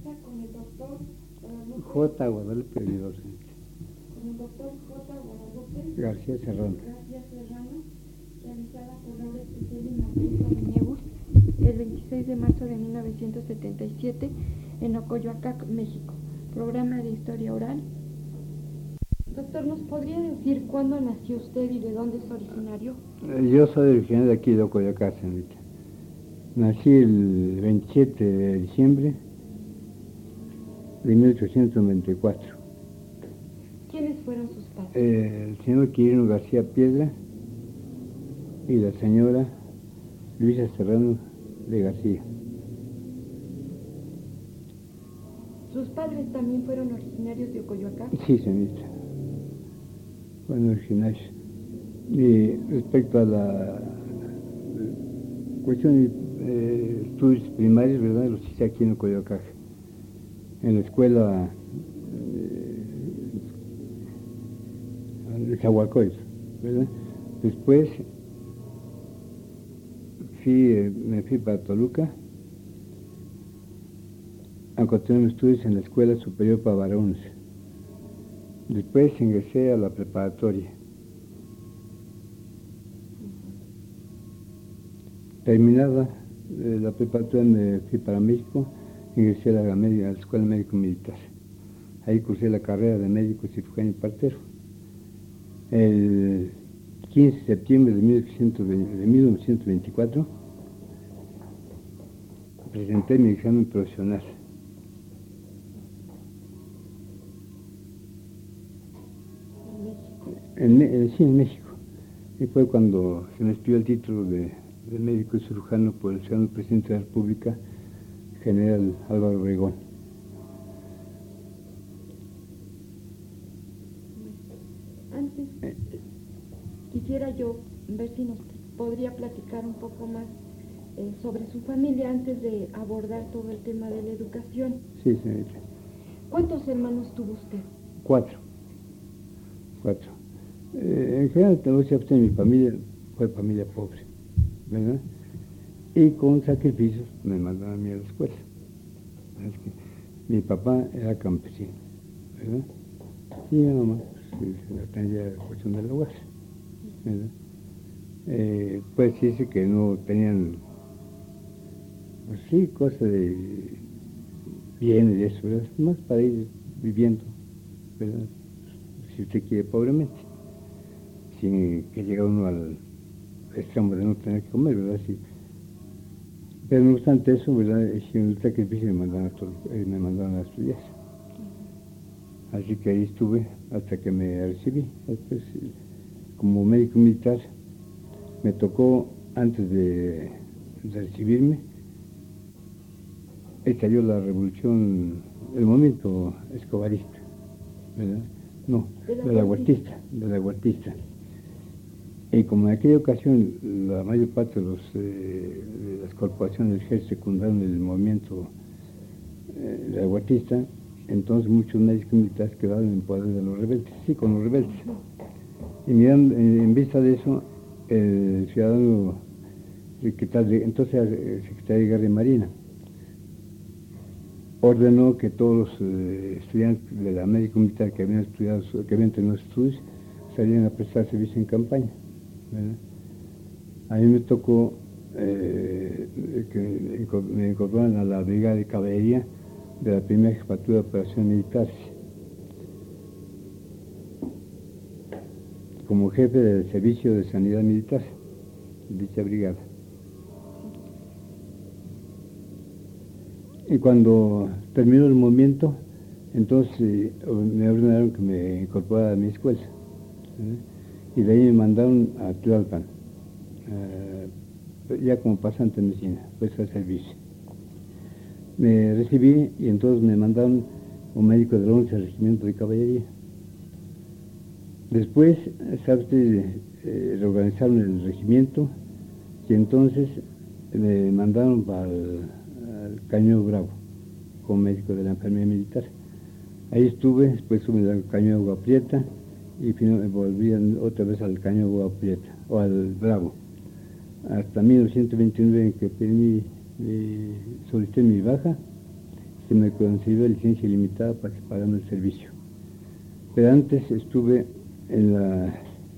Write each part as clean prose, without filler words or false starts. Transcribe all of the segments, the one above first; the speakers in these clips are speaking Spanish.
entrevista con el doctor J. Guadalupe Vidal, con el doctor J. Guadalupe García Serrano, realizada por Laura Especial y Margarita Venegus, el 26 de marzo de 1977 en Ocoyoacac, México. Programa de historia oral. Doctor, ¿nos podría decir cuándo nació usted y de dónde es originario? Yo soy originario de aquí de Ocoyoacac, señorita. Nací el 27 de diciembre de 1894. ¿Quiénes fueron sus padres? El señor Quirino García Piedra y la señora Luisa Serrano de García. ¿Sus padres también fueron originarios de Ocoyoacac? Sí, señorita. Fueron originarios. Y respecto a la cuestión de estudios primarios, ¿verdad? Los hice aquí en Ocoyoacac, en la escuela de Zahualcóyotl, ¿verdad? Después me fui para Toluca a continuar mis estudios en la Escuela Superior para Varones. Después ingresé a la preparatoria. Terminada la preparatoria me fui para México, ingresé a la Escuela Médico Militar. Ahí cursé la carrera de médico cirujano y partero. El 15 de septiembre de 1924 presenté mi examen profesional. Sí, en México. Y fue cuando se me expidió el título de médico cirujano por el señor presidente de la República, general Álvaro Obregón. Antes, quisiera yo ver si nos podría platicar un poco más sobre su familia antes de abordar todo el tema de la educación. Sí, señorita. ¿Cuántos hermanos tuvo usted? 4. En general, mi familia fue familia pobre, ¿verdad? Y con sacrificios me mandaron a mí a la escuela. Es que mi papá era campesino, ¿verdad? Y mi mamá atendía la cuestión del hogar, ¿verdad? Pues dice que no tenían, pues sí, cosas de bienes y eso, ¿verdad? Más para ir viviendo, ¿verdad? Si usted quiere, pobremente, sin que llegue uno al extremo de no tener que comer, ¿verdad? Sí. Pero no obstante eso, ¿verdad? Hicieron un sacrificio y me mandaron a estudiar. Así que ahí estuve hasta que me recibí. Después, como médico militar, me tocó, antes de recibirme, estalló la revolución, el movimiento escobarista, ¿verdad? No, de la huertista. Y como en aquella ocasión la mayor parte de las corporaciones del ejército secundaron el movimiento de la huertista, entonces muchos médicos militares quedaron en poder de los rebeldes, sí, con los rebeldes. Y mirando, en vista de eso, el ciudadano entonces el secretario de Guerra y Marina ordenó que todos los estudiantes de la médico militar que habían tenido estudios salieran a prestar servicio en campaña, ¿verdad? A mí me tocó que me incorporaran a la brigada de caballería de la primera jefatura de operaciones militares como jefe del servicio de sanidad militar de dicha brigada. Y cuando terminó el movimiento, entonces me ordenaron que me incorporara a mi escuela, y de ahí me mandaron a Tlalpan, ya como pasante en medicina, pues al servicio. Me recibí y entonces me mandaron como médico del 11 Regimiento de Caballería. Después, reorganizaron el regimiento y entonces me mandaron para el Cañón Bravo como médico de la enfermería militar. Ahí estuve, después estuve al Cañón Agua Prieta y finalmente volví otra vez al Cañón Agua Prieta, o al Bravo, hasta 1929 en que solicité mi baja se me concedió licencia ilimitada para que pagara el servicio. Pero antes estuve en la...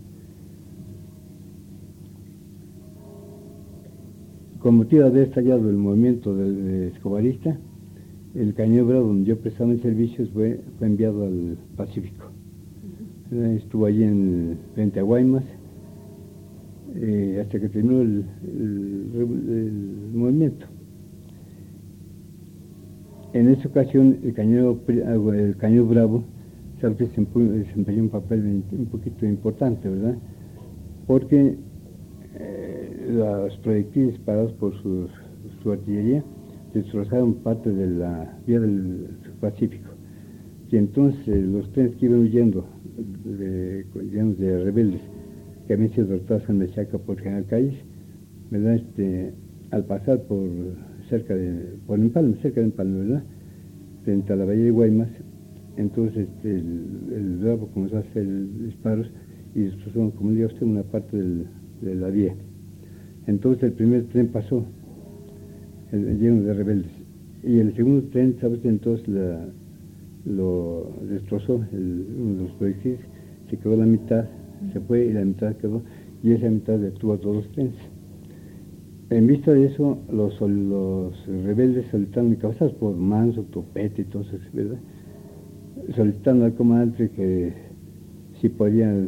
Con motivo de haber estallado el movimiento del escobarista, el Cañón Bravo, donde yo prestaba mis servicios, fue enviado al Pacífico. Estuvo allí frente a Guaymas, hasta que terminó el movimiento. En esa ocasión, el Cañón Bravo desempeñó un papel un poquito importante, ¿verdad? Porque los proyectiles disparados por su artillería destrozaron parte de la vía del Pacífico. Y entonces los trenes que iban huyendo, llenos de rebeldes, que habían sido derrotados en Mechaca por General Calles, ¿verdad? Al pasar por Empalme, cerca de Empalme, ¿verdad? Frente a la bahía de Guaymas, entonces el Bravo comenzó a hacer disparos y destrozó, como diría usted, una parte de la vía. Entonces el primer tren pasó, lleno de rebeldes, y el segundo tren, ¿sabes? Entonces lo destrozó uno de los proyectiles, se quedó la mitad, se fue y la mitad quedó, y esa mitad detuvo a todos los trenes. En vista de eso, los rebeldes solicitaron, encabezados por Manso, Topete y todos esos, ¿verdad? Solicitando al comandante que si podían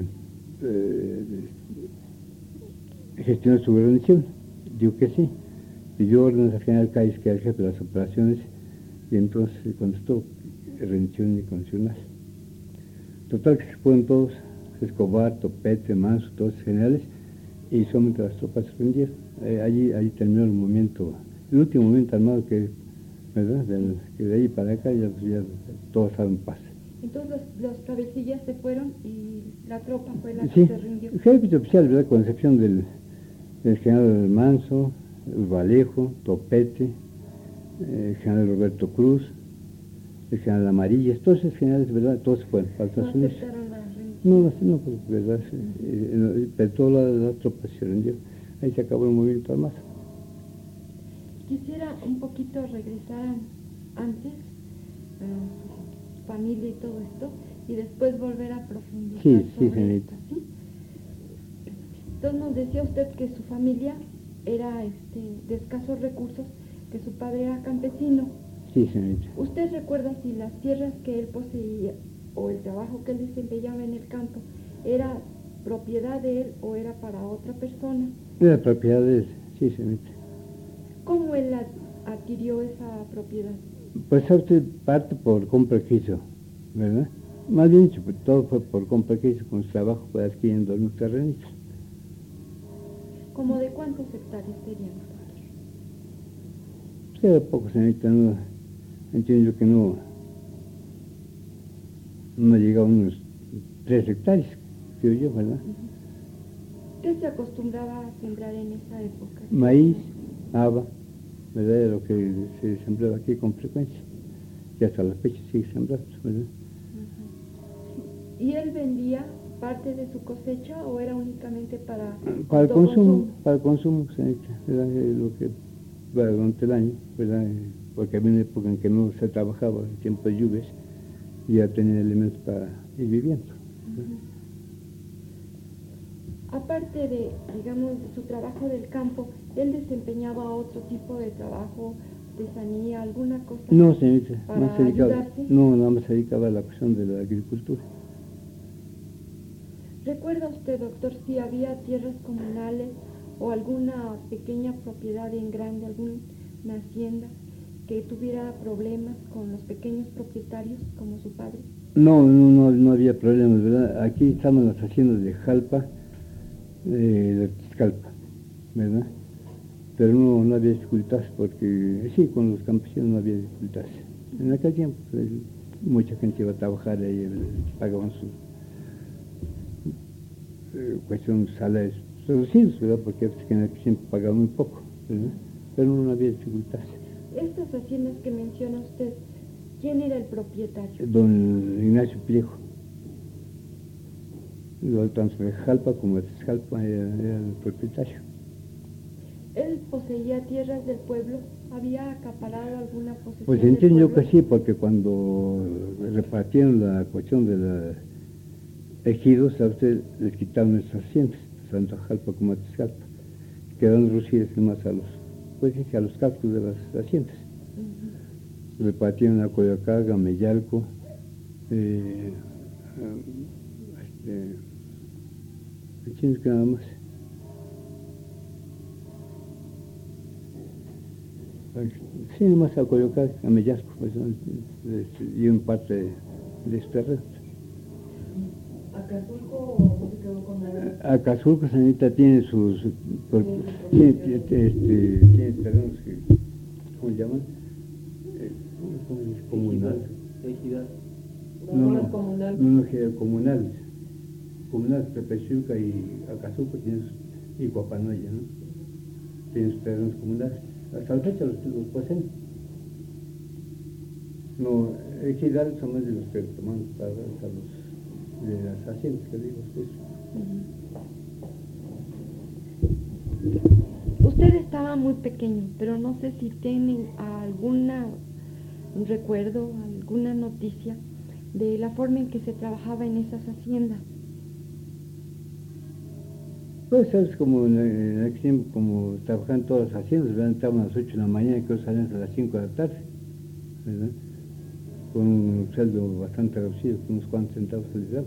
gestionar su rendición. Dijo que sí. Pidió órdenes al general Calles, que era el jefe de las operaciones, y entonces contestó rendición incondicional. Total que se fueron todos, Escobar, Topete, Manso, todos los generales, y solamente las tropas se rindieron. Allí terminó el movimiento, el último movimiento armado ¿verdad? Que de ahí para acá ya todos estaban en paz. Entonces los cabecillas se fueron y la tropa fue la Sí, que se rindió. el ejército oficial, ¿verdad? Con excepción del general Manso, el Vallejo, Topete, el general Roberto Cruz, el general Amarillas, todos esos generales, ¿verdad? Todos se fueron para Estados Unidos. No, pues, ¿verdad? Pero todas las tropas se rindieron. Ahí se acabó el movimiento armado. Quisiera un poquito regresar antes, su familia y todo esto, y después volver a profundizar sobre esto, ¿sí? Entonces nos decía usted que su familia era de escasos recursos, que su padre era campesino. Sí, señorita. ¿Usted recuerda si las tierras que él poseía o el trabajo que él desempeñaba en el campo era propiedad de él o era para otra persona? Era propiedad de él, sí, señorita. ¿Cómo él adquirió esa propiedad? Pues usted parte por compra que hizo, ¿verdad? Más bien dicho, pues, todo fue por compra que hizo, con su trabajo fue adquiriendo algunos terrenitos. ¿Cómo de cuántos hectáreas serían? Pues era poco, señorita, no, entiendo yo que no llegaba a unos 3 hectáreas, creo yo, ¿verdad? ¿Qué se acostumbraba a sembrar en esa época? Maíz, haba, ¿verdad? Era lo que se sembraba aquí con frecuencia, y hasta la fecha sigue sembrando, ¿verdad? ¿Y él vendía parte de su cosecha o era únicamente para el consumo? Para el consumo, señorita, ¿verdad? Lo que va durante el año, ¿verdad? Porque había una época en que no se trabajaba, en tiempo de lluvias, y ya tenía elementos para ir viviendo. Aparte de, digamos, su trabajo del campo, ¿él desempeñaba otro tipo de trabajo, artesanía, alguna cosa? No, señorita, para ayudarse? No, nada más se dedicaba a la cuestión de la agricultura. ¿Recuerda usted, doctor, si había tierras comunales o alguna pequeña propiedad en grande, alguna hacienda que tuviera problemas con los pequeños propietarios como su padre? No había problemas, ¿verdad? Aquí estaban las haciendas de Jalpa, de Tizcalpa, ¿verdad? Pero no había dificultades porque, sí, con los campesinos no había dificultades. En aquel tiempo pues, mucha gente iba a trabajar ahí, pagaban su cuestión de salarios reducidos, ¿verdad? Porque siempre pagaban muy poco, ¿verdad? Pero no había dificultades. Estas haciendas que menciona usted, ¿quién era el propietario? Don Ignacio Pliego. Tanto de Jalpa como de Tizcalpa era el propietario. ¿Él poseía tierras del pueblo? ¿Había acaparado alguna posesión Pues del entiendo yo pueblo? que sí, porque cuando repartieron la cuestión de los ejidos, a usted les quitaron esas haciendas, tanto a Jalpa como a Tizcalpa, quedaron reducidas más a los, pues sí, a los cascos de las haciendas. Repartieron a Coyoacán, a Mellalco, ¿quién que nada más? Sí, más a Coyoacán, a Mellasco, pues, y un parte de este terreno. ¿Acapulco no se quedó con nada? Acapulco, señorita, tiene sus, tiene terrenos que, ¿cómo se llaman? ¿Cómo se dice? Comunal. Ejidad. No, Comunal. comunales. Comunales, Tepechuca y Acapulco tienen y Guapanoya, ¿no? Tienen sus terrenos comunales. Hasta la fecha los poseen. No, ejidales son más de los que toman para los de las haciendas, que digo, pues. Usted estaba muy pequeño, pero no sé si tienen algún recuerdo, alguna noticia de la forma en que se trabajaba en esas haciendas. Pues sabes, como en aquel tiempo, como trabajaban todas las haciendas, ¿verdad? Estaban a las 8 de la mañana y que salían a las 5 de la tarde, ¿verdad? Con un sueldo bastante reducido, con unos cuantos centavos se les daba.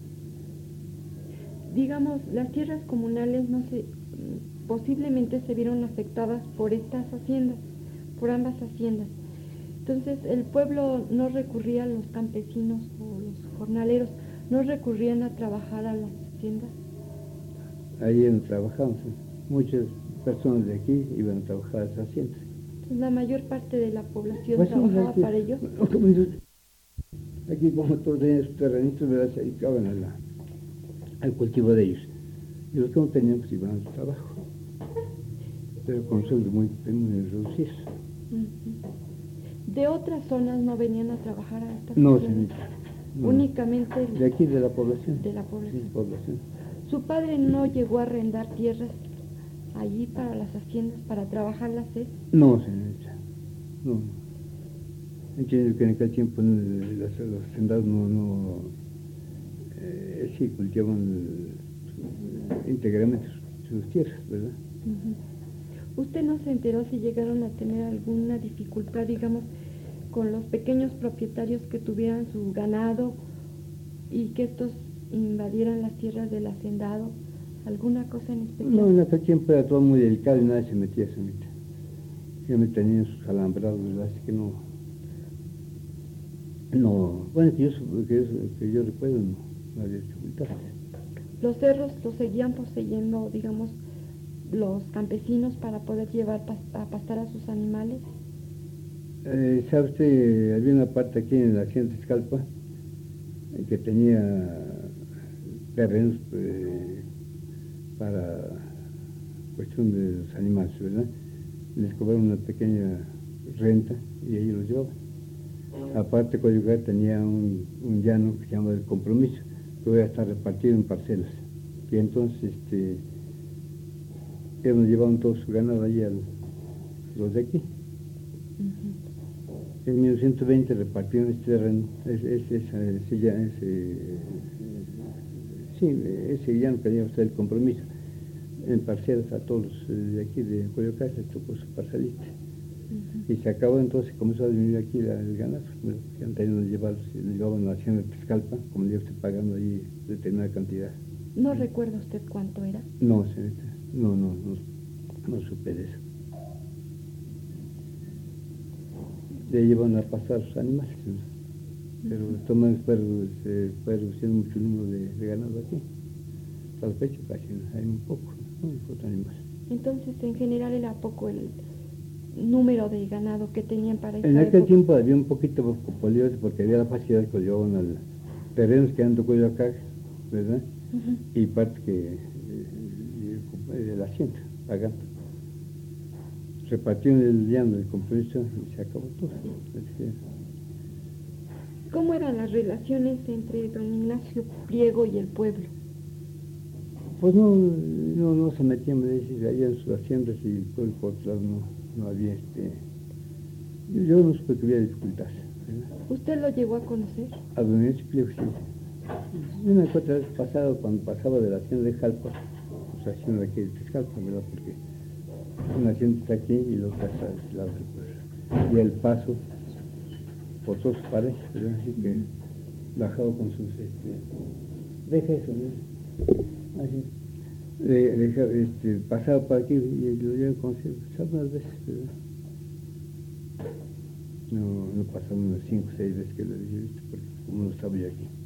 Digamos, las tierras comunales posiblemente se vieron afectadas por estas haciendas, por ambas haciendas. Entonces, el pueblo no recurría, los campesinos o los jornaleros, no recurrían a trabajar a las haciendas. Ahí no trabajamos, muchas personas de aquí iban a trabajar a esas haciendas. Entonces, la mayor parte de la población Pues sí, trabajaba aquí, para ellos. Aquí como todos tenían sus terrenitos, ¿verdad? Se dedicaban al cultivo de ellos. Y los que no tenían, pues iban a su trabajo. Pero con sueldos muy reducidos. ¿De otras zonas no venían a trabajar a estas No, haciendas? señorita. No. Únicamente De aquí, de la población. de la población. Sí, población. ¿Su padre no llegó a arrendar tierras allí para las haciendas, para trabajarlas él? No, señorita. No. Entiendo que en aquel tiempo los hacendados sí cultivaban íntegramente sus tierras, ¿verdad? ¿Usted no se enteró si llegaron a tener alguna dificultad, digamos, con los pequeños propietarios que tuvieran su ganado y que estos invadieran las tierras del hacendado? ¿Alguna cosa en especial? No, en aquel tiempo era todo muy delicado y nadie se metía, señorita. Ya me tenían sus alambrados, ¿verdad? Así que no, bueno, que yo recuerdo, no había dificultades. ¿Los cerros los seguían poseyendo, digamos, los campesinos para poder llevar a pastar a sus animales? ¿Sabe usted? Había una parte aquí en la hacienda de Tizcalpa que tenía terrenos para cuestión de los animales, ¿verdad? Les cobraron una pequeña renta y ellos los llevaban. Aparte, Coyoacán tenía un llano que se llama El Compromiso, que iba a estar repartido en parcelas. Y entonces, ellos nos llevaban todo su ganado allí los de aquí. En 1920 repartieron este terreno, ese llano que tenía usted El Compromiso, en parcelas a todos los de aquí de Coyoacán, les tocó su parcelita. Y se acabó, entonces comenzó a disminuir aquí el ganado. Bueno, antes nos llevaban a la hacienda de Tizcalpa, como le usted pagando ahí determinada cantidad. ¿No recuerda usted cuánto era? No, señorita, no supe de eso. Le llevan a pasar sus animales, ¿no? Pero de todas maneras se fue reduciendo mucho el número de ganado aquí. Hasta la fecha casi hay un poco, muy pocos animales. Entonces, en general era poco el número de ganado que tenían para esa En aquel época. tiempo había un poquito polioso porque había la facilidad que llevaban al terrenos que han tocado acá, ¿verdad? Y parte que de la hacienda, pagando. Repartieron el llano del compromiso y se acabó todo. ¿Cómo eran las relaciones entre don Ignacio Priego y el pueblo? Pues no se metían, me decía, allá en sus haciendas y por otro lado no había yo no supe que hubiera dificultades, ¿verdad? ¿Usted lo llegó a conocer? A don Explico, sí. Una otra vez pasado, cuando pasaba de la hacienda de Jalpa, pues hacienda de aquí de Tezcalpa, ¿verdad? Porque una hacienda está aquí y la otra está de este lado del pueblo. Y el paso por todos sus parejas, ¿verdad? Así que bajado con sus, deja eso, ¿no? Así. Pasaba por aquí y lo llevo a conocer algunas veces, ¿verdad? No pasaron unas 5 o 6 veces que lo había visto, porque como no estaba yo aquí.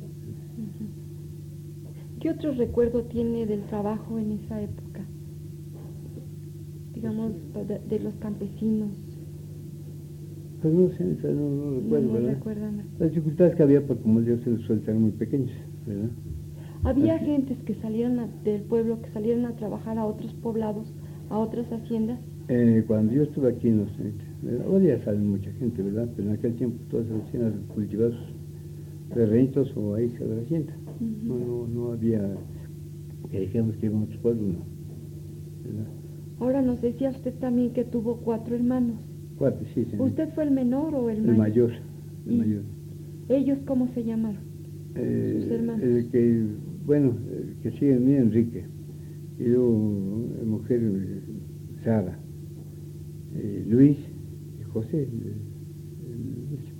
¿Qué otro recuerdo tiene del trabajo en esa época? Digamos, de los campesinos. Pues no sé, no recuerdo, No ¿verdad? recuerdan. Las dificultades que había, porque como Dios se los suelta, eran muy pequeños, ¿verdad? Había Así. gentes que salieron del pueblo, que salieron a trabajar a otros poblados, a otras haciendas. Cuando yo estuve aquí en los 30, ahora ya sale mucha gente, ¿verdad? Pero en aquel tiempo todas las haciendas cultivaban sus terrenitos o ahí se la hacienda. No había que dijéramos que iban a otros pueblos, no, ¿verdad? Ahora nos decía usted también que tuvo 4 hermanos. 4, sí, señor. ¿Usted fue el menor o el El mayor? mayor, el ¿Y mayor. ellos cómo se llamaron? Sus hermanos. El que sigue en mí, Enrique, y luego mujer, Sara, Luis y José, el último.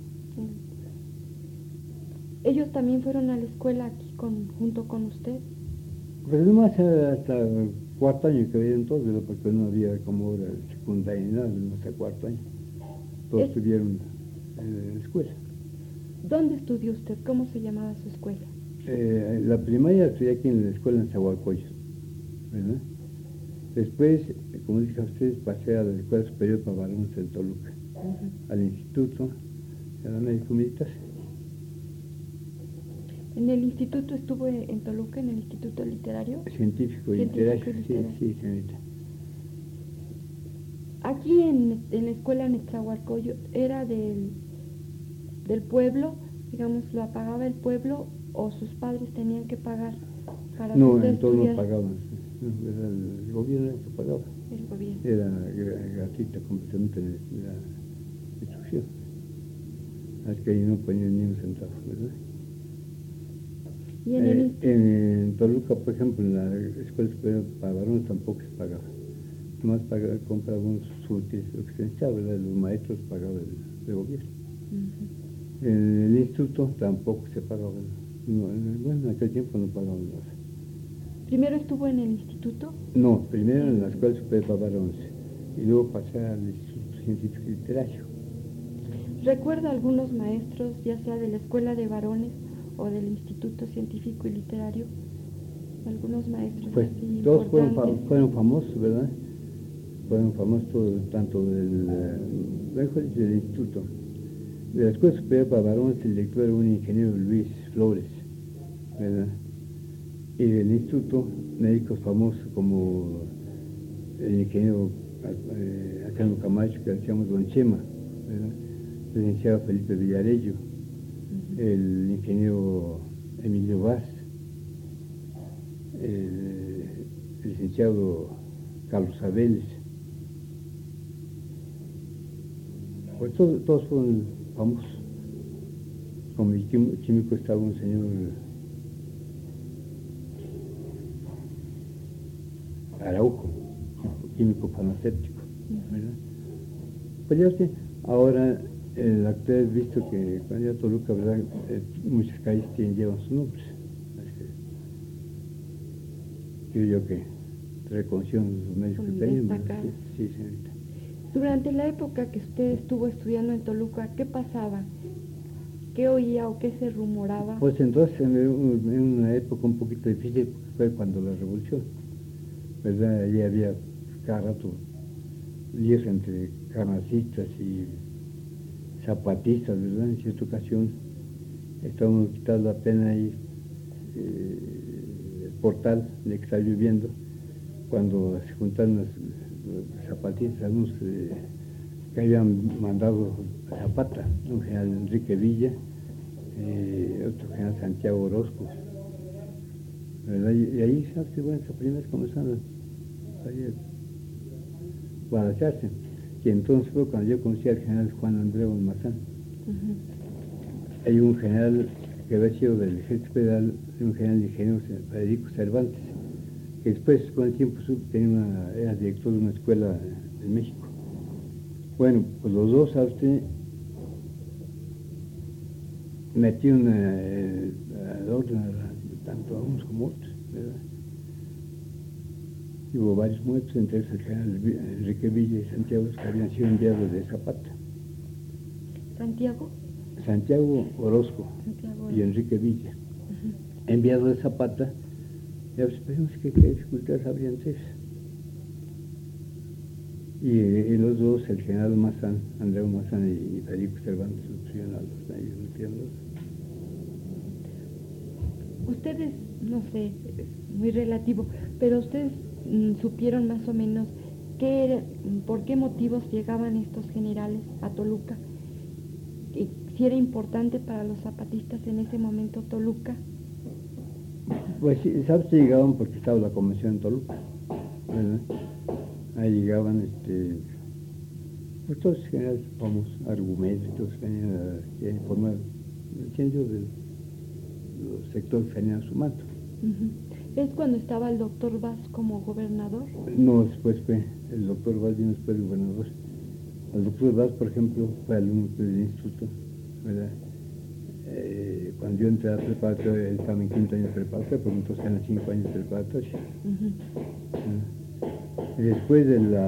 ¿Ellos también fueron a la escuela aquí junto con usted? Pues nomás hasta 4º año que veían todos, ¿verdad? Porque no había como ahora secundaria ni nada, hasta 4º año. Todos estuvieron en la escuela. ¿Dónde estudió usted? ¿Cómo se llamaba su escuela? La primaria estudié aquí en la escuela en Zahualcoyo, ¿verdad? Después, como dije a ustedes, pasé a la Escuela Superior para Varones en Toluca, al instituto, a la médico militar. ¿En el instituto estuvo en Toluca, en el instituto literario? Científico y literario, sí, señorita. Aquí en la escuela en Nezahualcóyotl, ¿era del pueblo? Digamos, ¿lo pagaba el pueblo o sus padres tenían que pagar para que No, usted en todo no estudiara? pagaban, era el gobierno el que pagaba. El gobierno. Era gratuita completamente la instrucción. Así que ahí no ponían ni un centavo, ¿verdad? ¿Y en Toluca, por ejemplo, en la Escuela Superior para Varones tampoco se pagaba. Nomás compraban sus útiles, lo que se necesitaba, ¿verdad? Los maestros pagaban el gobierno. En el instituto tampoco se pagaba. En aquel tiempo no pagaban nada. ¿Primero estuvo en el instituto? No, primero en la Escuela Superior para Varones y luego pasé al Instituto Científico y Literario. ¿Recuerda algunos maestros, ya sea de la Escuela de Varones o del Instituto Científico y Literario? Algunos maestros Pues así todos importantes. fueron famosos, ¿verdad? Fueron famosos todos, tanto del instituto. De la Escuela Superior para Varones, el director era un ingeniero, Luis Flores, ¿verdad? Y del instituto, médicos famosos como el ingeniero Alcano Camacho, que decíamos Don Chema, ¿verdad? El licenciado Felipe Villarello, el ingeniero Emilio Vaz, el licenciado Carlos Abeles. Pues todos fueron famosos. Como el químico estaba un señor Araujo, químico farmacéutico, ¿verdad? Pues ya sé, ahora en la actualidad he visto que cuando ya Toluca, ¿verdad? Muchas calles llevan sus nombres. Así que creo yo que reconocieron los medios que tenían, ¿verdad? Sí, señorita. Durante la época que usted estuvo estudiando en Toluca, ¿qué pasaba? ¿Qué oía o qué se rumoraba? Pues entonces en una época un poquito difícil, porque fue cuando la revolución, ¿verdad? Allí había cada rato líos entre carnasistas y zapatistas, ¿verdad? En cierta ocasión estábamos quitando apenas ahí el portal de que estaba lloviendo, cuando se juntaron los zapatistas, algunos que habían mandado a Zapata, un general Enrique Villa, otro general Santiago Orozco, ¿verdad? Y ahí, ¿sabes qué? Bueno, esas primeras comenzaron ahí a guaracharse. Y entonces fue cuando yo conocí al general Juan Andreu Mazán. Hay un general que había sido del Ejército Federal, un general de ingenieros, Federico Cervantes, que después, con el tiempo, era director de una escuela en México. Bueno, pues los dos, ¿sabe usted? Metieron al orden tanto a unos como a otros, ¿verdad? Y hubo varios muertos, entre ellos el general Enrique Villa y Santiago, que habían sido enviados de Zapata. Santiago Orozco y Enrique Villa, enviados de Zapata. Ya pensamos que qué dificultades habrían entre ellos. Y los dos, el general Mazán, Andreu Mazán y Federico Cervantes, los pusieron a los. Ustedes, no sé, es muy relativo, pero ustedes supieron más o menos por qué motivos llegaban estos generales a Toluca, y si era importante para los zapatistas en ese momento Toluca. Pues sí, ¿sabes? Llegaban porque estaba la convención en Toluca, ¿verdad? Ahí llegaban, pues todos los generales famosos, Argumedos, todos venían a informar el centro de los sectores que venían a su manto. ¿Es cuando estaba el doctor Vaz como gobernador? No, después fue, el doctor Vaz vino después del gobernador. El doctor Vaz, por ejemplo, fue alumno del instituto, ¿verdad? Cuando yo entré a la preparatoria, él estaba en quinto año de preparatoria, porque entonces eran 5 años de preparatoria. Y después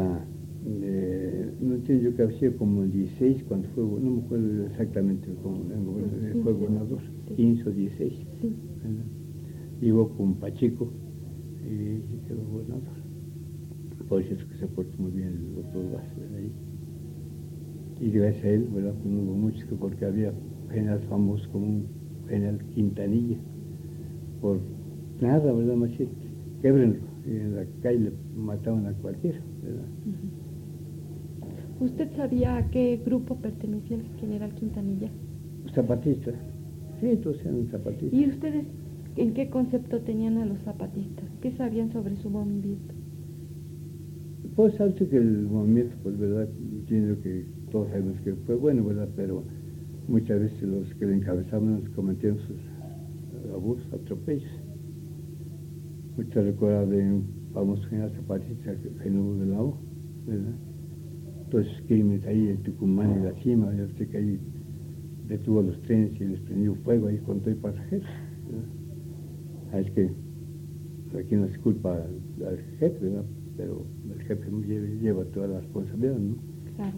no entiendo, yo que había sido como el 16, cuando fue, no me acuerdo exactamente cómo fue gobernador, 15 o 16. Sí. Llegó con Pacheco y quedó gobernador. Por eso es que se portó muy bien el doctor Vaz, ¿verdad? Y gracias a él, ¿verdad? Pues no hubo muchos, porque había generales famosos como un general Quintanilla, por nada, ¿verdad, machete? Québrenlo, y en la calle le mataban a cualquiera, ¿verdad? ¿Usted sabía a qué grupo pertenecía el general Quintanilla? Zapatistas, sí, todos eran zapatistas. ¿Y ustedes en qué concepto tenían a los zapatistas? ¿Qué sabían sobre su movimiento? Pues sabes que el movimiento, pues, ¿verdad? Entiendo que todos sabemos que fue bueno, ¿verdad? Pero muchas veces los que lo encabezaban cometían sus abusos, atropellos. Muchos recuerdan de un famoso general zapatista, Genudo de la O, ¿verdad? Todos esos crímenes ahí en Tucumán y la Cima, ya sé que ahí detuvo a los trenes y les prendió fuego ahí con todo el pasajeros, ¿verdad? Es que aquí no se culpa al jefe, ¿verdad? Pero el jefe lleva toda la responsabilidad, ¿no? Claro.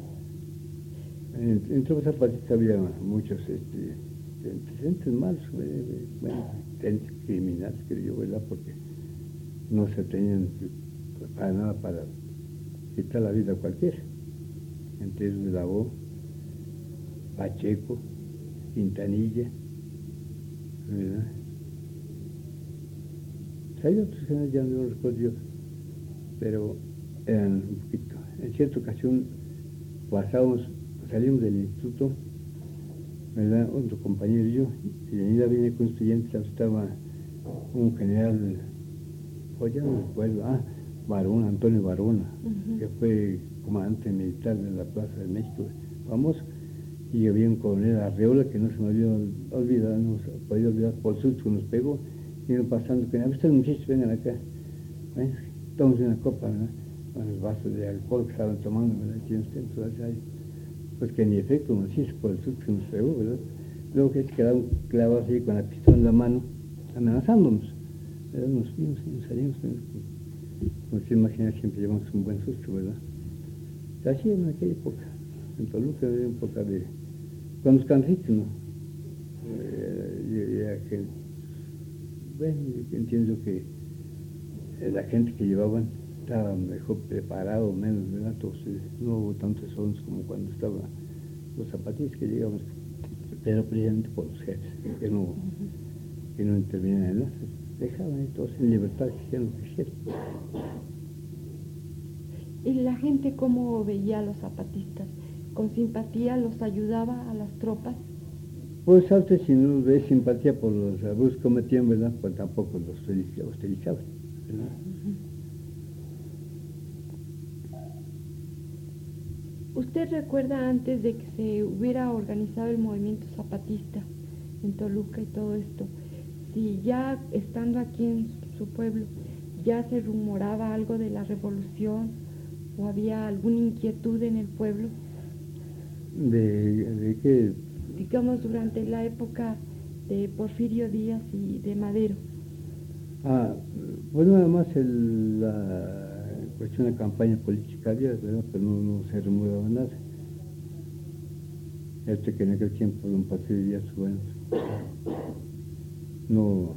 Entre los zapatistas había muchos antecedentes malos, bueno, antecedentes criminales, creo yo, ¿verdad? Porque no se tenían para nada para quitar la vida a cualquiera. Entre ellos de la O, Pacheco, Quintanilla, ¿verdad? Hay otros que ya no recuerdo yo, pero eran un poquito. En cierta ocasión salimos del instituto, ¿verdad? Otro compañero y yo, y en la avenida Constituyentes estaba un general, pues ya no recuerdo, Barona, Antonio Barona, que fue comandante militar de la Plaza de México, famoso, y había un coronel Arreola que no se me había olvidado, no se podía olvidar por el susto que nos pegó, y iban pasando, que a veces los muchachos vengan acá, bueno, tomamos una copa, ¿verdad? Con los vasos de alcohol que estaban tomando, ¿verdad? ¿Quién usted? Entonces, ahí, pues que en efecto nos hizo por el susto que nos pegó, ¿verdad? Luego que se quedaron clavados así con la pistola en la mano, amenazándonos, ¿verdad? Nos fuimos y nos salimos, como se imagina, siempre llevamos un buen susto, ¿verdad? Así en aquella época, en Toluca había una época de, cuando los canritos, ¿no? Bueno, entiendo que la gente que llevaban estaba mejor preparado, menos, ¿verdad? Entonces, no hubo tantos sones como cuando estaban los zapatistas que llegaban, pero precisamente por los jefes, que no intervenían en nada, dejaban ahí todos en libertad, que hicieran lo que quisieran. ¿Y la gente cómo veía a los zapatistas? ¿Con simpatía los ayudaba a las tropas? Pues antes, si no ves simpatía por los abusos que cometían, ¿verdad? Pues tampoco los hostilizaban, ¿verdad? ¿Usted recuerda antes de que se hubiera organizado el movimiento zapatista en Toluca y todo esto, si ya estando aquí en su pueblo ya se rumoraba algo de la revolución o había alguna inquietud en el pueblo? ¿De qué? Digamos durante la época de Porfirio Díaz y de Madero. Pues nada más la cuestión de campaña política había, ¿verdad? Pero no se rumoraba nada. Que en aquel tiempo don Porfirio Díaz, bueno, no,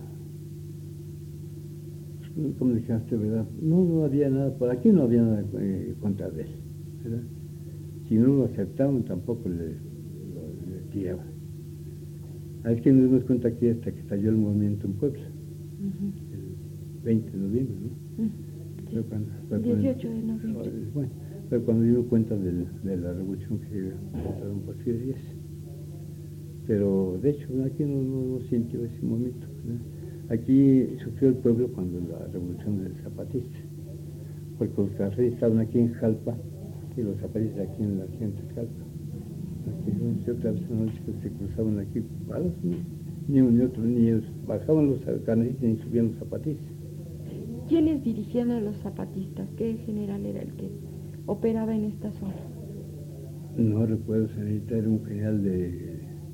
como dijiste, ¿verdad? No había nada, por aquí no había nada contra él, ¿verdad? Si no lo aceptaban, tampoco le tiraban. Es que nos dimos cuenta aquí hasta que estalló el movimiento en Puebla, el 20 de noviembre, ¿no? Sí. El 18 de noviembre. Bueno, pero cuando dimos cuenta de la revolución que llegó a don Porfirio Díaz. Pero de hecho aquí no sintió ese momento, ¿verdad? Aquí sufrió el pueblo cuando la revolución del zapatista, porque los carristas estaban aquí en Jalpa y los zapatistas aquí en la siguiente Jalpa. Aquí otra vez se cruzaban aquí balas, ni uno ni otro, ni ellos bajaban los carnistas ni subían los zapatistas. ¿Quiénes dirigían a los zapatistas? ¿Qué general era el que operaba en esta zona? No recuerdo, señorita, era un general de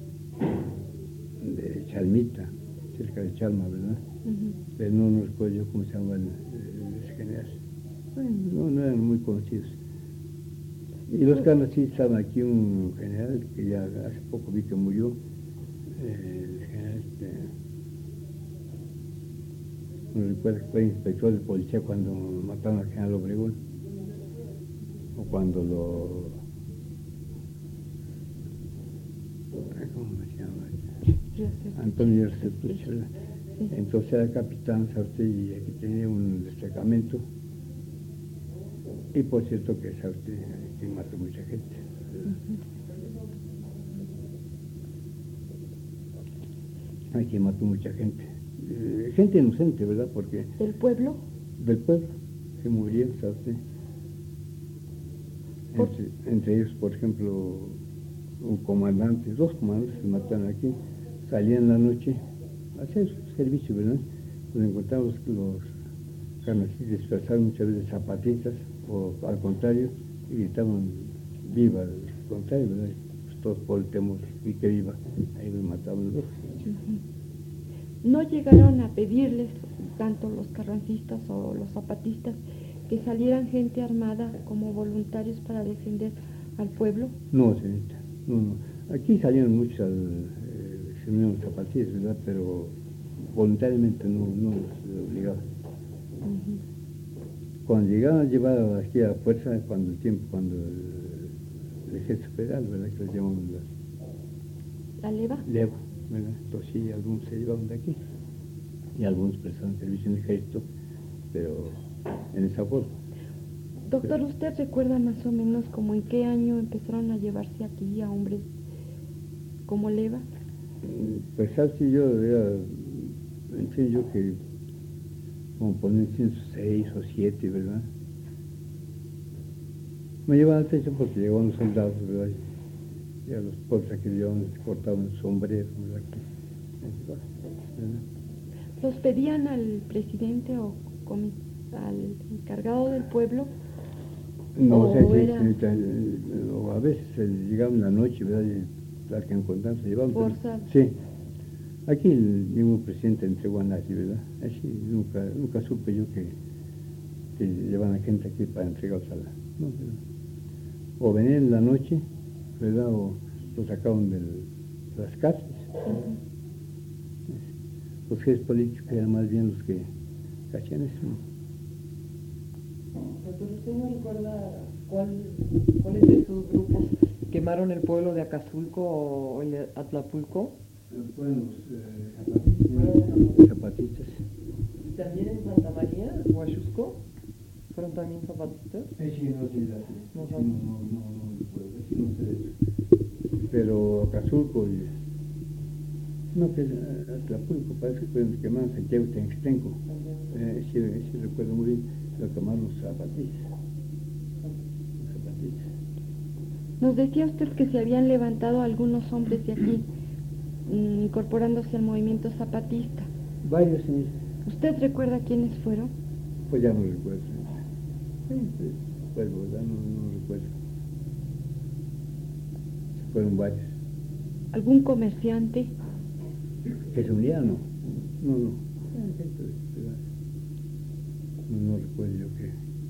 Chalmita, cerca de Chalma, ¿verdad? Pero no recuerdo yo cómo se llamaba ese general. Bueno, no eran muy conocidos. Y los carnistas estaban aquí, un general que ya hace poco vi que murió, el general, no recuerdo que fue inspector de policía cuando mataron al general Obregón, o cuando ¿cómo se llama? Antonio Certucho, ¿verdad? Sí. Entonces era capitán Saute y aquí tenía un destacamento. Y por cierto que Saute aquí mató mucha gente. Aquí mató mucha gente. Gente inocente, ¿verdad? Porque... ¿Del pueblo? Del pueblo. Se murió Saute. Entre ellos, por ejemplo, dos comandantes se mataron aquí. Salían en la noche a hacer servicio, ¿verdad? Nos encontramos los carnistas dispersados muchas veces zapatistas, o al contrario, y gritaban viva, al contrario, ¿verdad? Pues todos por el temor, y que viva, ahí los mataban los dos. ¿No llegaron a pedirles, tanto los carrancistas o los zapatistas, que salieran gente armada como voluntarios para defender al pueblo? No, señorita, no. Aquí salieron muchos los zapatistas, ¿verdad? Pero voluntariamente no los obligaban. Cuando llegaban a llevar aquí a fuerza, cuando el ejército federal, ¿verdad? Que les llamaban ¿La leva? Leva, ¿verdad? Entonces sí, algunos se llevaban de aquí y algunos prestaban servicio en el ejército, pero en esa forma. Doctor, ¿usted recuerda más o menos como en qué año empezaron a llevarse aquí a hombres como leva? Pues así yo era, en fin, yo que como por 1906 o 7, ¿verdad? Me llevaban al techo porque llegaban los soldados, ¿verdad? Y a los pobres que llevaban, se cortaban el sombrero, ¿verdad? ¿Los pedían al presidente o al encargado del pueblo? No, o a veces llegaban en la noche, ¿verdad? Y las que encontraban se llevaban. Forzado. Sí. Aquí ningún presidente entregó a nadie, ¿verdad? Así nunca supe yo que llevan a gente aquí para entregarlos a la... No, o venían en la noche, ¿verdad? O los sacaban de las casas. Los jefes políticos eran más bien los que hacían eso. Doctor, ¿usted no recuerda cuáles de sus grupos quemaron el pueblo de Acazulco o el de Atlapulco? Fueron los zapatistas. ¿Y también en Santa María, Huachusco? ¿Fueron también zapatistas? Sí, no sé, no sé de eso. Pero Acazulco No, que Atlapulco parece que cuando quemaron Santiago Tenxtenco, sí recuerdo muy bien, lo quemaron los zapatistas. Nos decía usted que se habían levantado algunos hombres de aquí, incorporándose al movimiento zapatista. Varios, señor. ¿Usted recuerda quiénes fueron? Pues ya no recuerdo. Sí, pues, ¿verdad? No recuerdo. Fueron varios. ¿Algún comerciante? ¿Que se unían? No. No recuerdo yo que...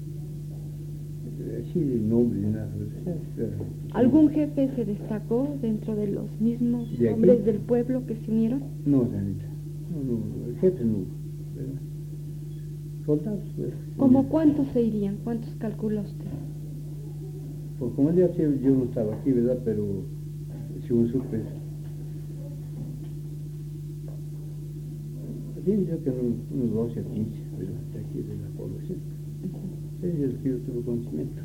Así nombre ni nada. ¿Algún jefe se destacó dentro de los mismos ¿De aquí? hombres del pueblo que se unieron? No, señorita. No, el jefe no hubo, ¿verdad? Soldados, pues. ¿Cómo cuántos se irían? ¿Cuántos calcula usted? Pues como ya yo no estaba aquí, ¿verdad? Pero según supe, sí, yo que unos 12 a 15, ¿verdad? De aquí de la población. Sí, es el que yo tuve conocimiento.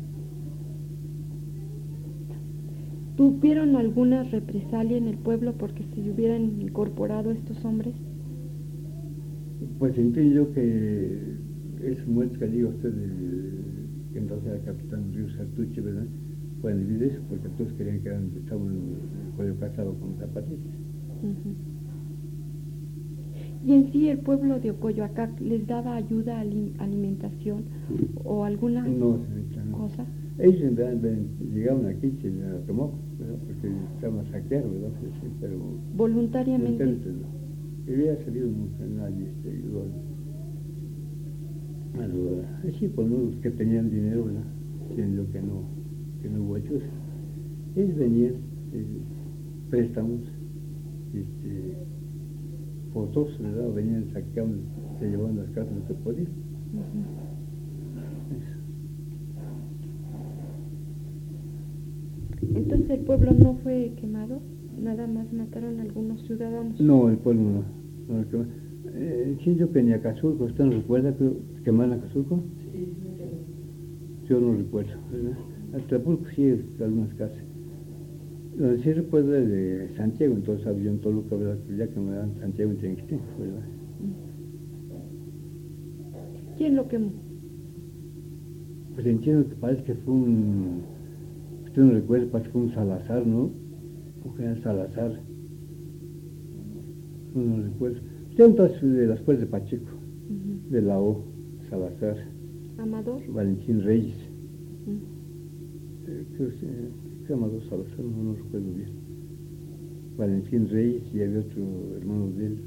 ¿Tuvieron alguna represalia en el pueblo porque se hubieran incorporado estos hombres? Pues entiendo yo que es muerte que diga usted que entonces era capitán Río Sartuche, ¿verdad? Pueden vivir eso, porque todos querían que estaban en el pueblo casado con zapatistas. Y en sí el pueblo de Ocoyoacac les daba ayuda a alimentación o alguna señorita, no. cosa. Ellos en verdad llegaban aquí, se la tomó, ¿verdad? Porque estaban saqueados, ¿verdad? Sí, pero Voluntariamente. no. Que había salido nunca nadie ayudó sí, pues los que tenían dinero, ¿verdad? Siendo que no hubo ayuda. Ellos venían, préstamos, fotos, ¿verdad? Venían, saqueaban, se llevaban las casas lo que podían. Entonces el pueblo no fue quemado, nada más mataron a algunos ciudadanos. No, el pueblo no. Sí, yo que en Acazulco, ¿usted no recuerda que quemaron Acazulco? Sí, Yo no recuerdo, ¿verdad? Atlapulco sí, algunas casas. Donde sí recuerdo es de Santiago, entonces había en Toluca, ¿verdad? Ya que me dan Santiago en Tenxtenco, ¿verdad? ¿Quién lo quemó? Pues entiendo que parece que fue usted no recuerda, parece que fue un Salazar, ¿no? Un general Salazar. No recuerdo. Usted entonces de las fuerzas de Pacheco, de la O, Salazar, Amador. Valentín Reyes. Creo que Amador Salazar, no recuerdo bien. Valentín Reyes y había otro hermano de él.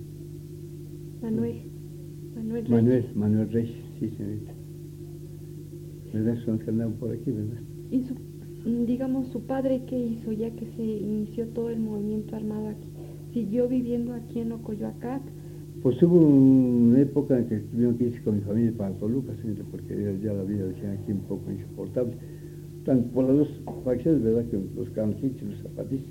Manuel Reyes, sí, señorita. ¿Verdad? Son los que andaban por aquí, ¿verdad? ¿Y su padre qué hizo ya que se inició todo el movimiento armado aquí? ¿Siguió viviendo aquí en Ocoyoacac? Pues hubo una época en que estuvieron que irse con mi familia para Toluca, señorita, porque ya la vida decían aquí un poco insoportable. Tanto por las dos facciones, ¿verdad? Que los campesinos y los zapatistas.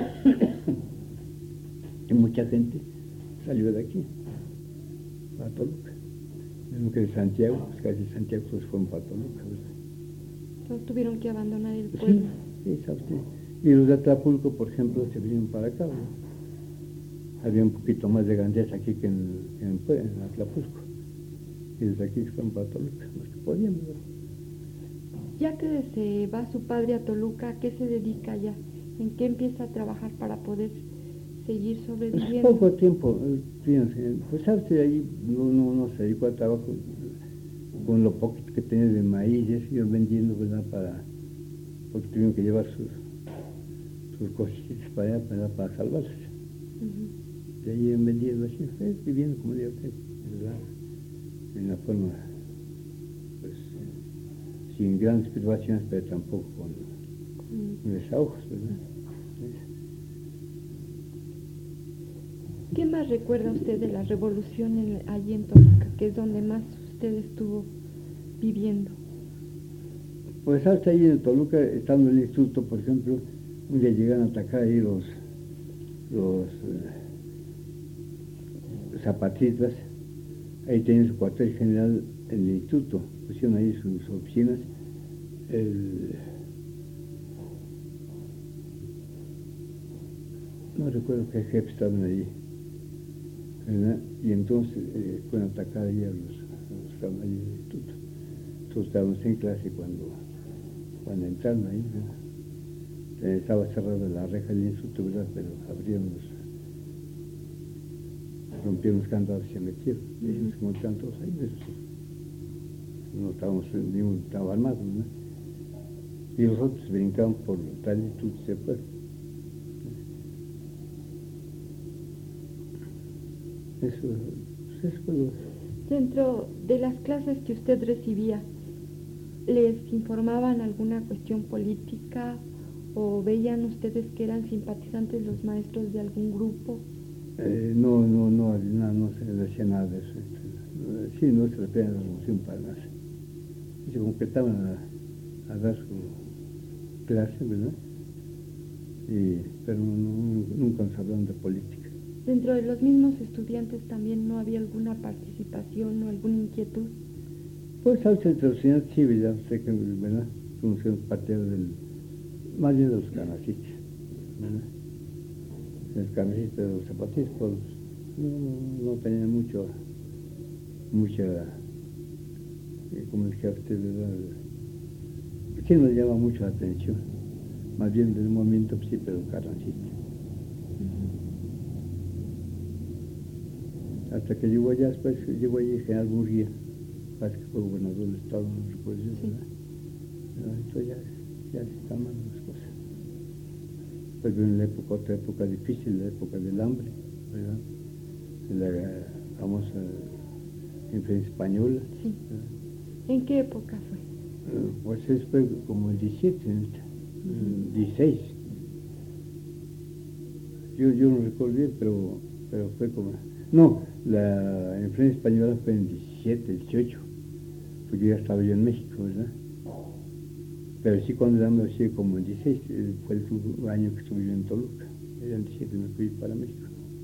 Y mucha gente salió de aquí, para Toluca. Mismo que de Santiago, pues casi Santiago pues fueron para Toluca, ¿verdad? Entonces tuvieron que abandonar el pueblo. Sí, sabe usted. Y los de Atlapulco, por ejemplo, se vinieron para acá, ¿verdad? Había un poquito más de grandeza aquí que en Atlapulco. Y desde aquí se fueron para Toluca, los que podían, ¿verdad? Ya que se va su padre a Toluca, ¿a qué se dedica ya? ¿En qué empieza a trabajar para poder seguir Pues sobreviviendo? poco tiempo, fíjense, pues sabe usted, ahí no se dedicó al trabajo con lo poquito que tenía de maíz, y eso iban vendiendo, ¿verdad? Porque tuvieron que llevar sus cositas para allá, ¿verdad? Para salvarse. De ahí iban vendiendo así, viviendo como digo usted, ¿verdad? En la forma, pues, sin grandes privaciones, pero tampoco con desahogos, ¿verdad? ¿Qué más recuerda usted de la revolución allí en Toluca, que es donde más usted estuvo viviendo? Pues hasta ahí en Toluca, estando en el instituto, por ejemplo, un día llegaron a atacar ahí los zapatistas, ahí tenían su cuartel general en el instituto, pusieron ahí sus oficinas, no recuerdo qué jefes estaban allí, ¿verdad? Y entonces fueron a atacar allí a los que estaban allí en el instituto. Todos estábamos en clase cuando entraron ahí, ¿verdad? Estaba cerrada la reja del instituto, ¿verdad? Pero rompieron los candados y se metieron. Y nos encontraron todos ahí, ¿verdad? No estábamos, ninguno estaba armado, ¿verdad? Y los otros brincaban por tal instituto y se fueron. Eso fue lo... Dentro de las clases que usted recibía, ¿les informaban alguna cuestión política o veían ustedes que eran simpatizantes los maestros de algún grupo? No se decía nada de eso. Sí, no se le pedía la revolución para nada. Y se completaban a dar su clase, ¿verdad? Pero nunca nos hablaron de política. Dentro de los mismos estudiantes también no había alguna participación o alguna inquietud. Pues a veces entre los estudiantes sí, ya sé que, ¿verdad? Somos partidarios más bien de los canasistas, ¿verdad? Los canasistas de los zapatistas, pues, no tenían mucha, como decía usted, ¿verdad? Sí nos llama mucho la atención, más bien del movimiento, sí, pero carrancista. Hasta que llegó allá, después llegó allí el general Murguía, parece que fue gobernador del estado, no recuerdo yo, ¿verdad? Pero entonces ya se están dando las cosas. Pues vino otra época difícil, la época del hambre, ¿verdad? La famosa influencia española. Sí. ¿En qué época fue? Pues eso fue como el 17, 16. Yo no recuerdo bien, pero fue como... No, la influencia española fue en 17, 18, porque ya estaba yo en México, ¿verdad? Pero sí, cuando damos así como en 16, fue el año que estuve yo en Toluca. En el 17 me fui para México.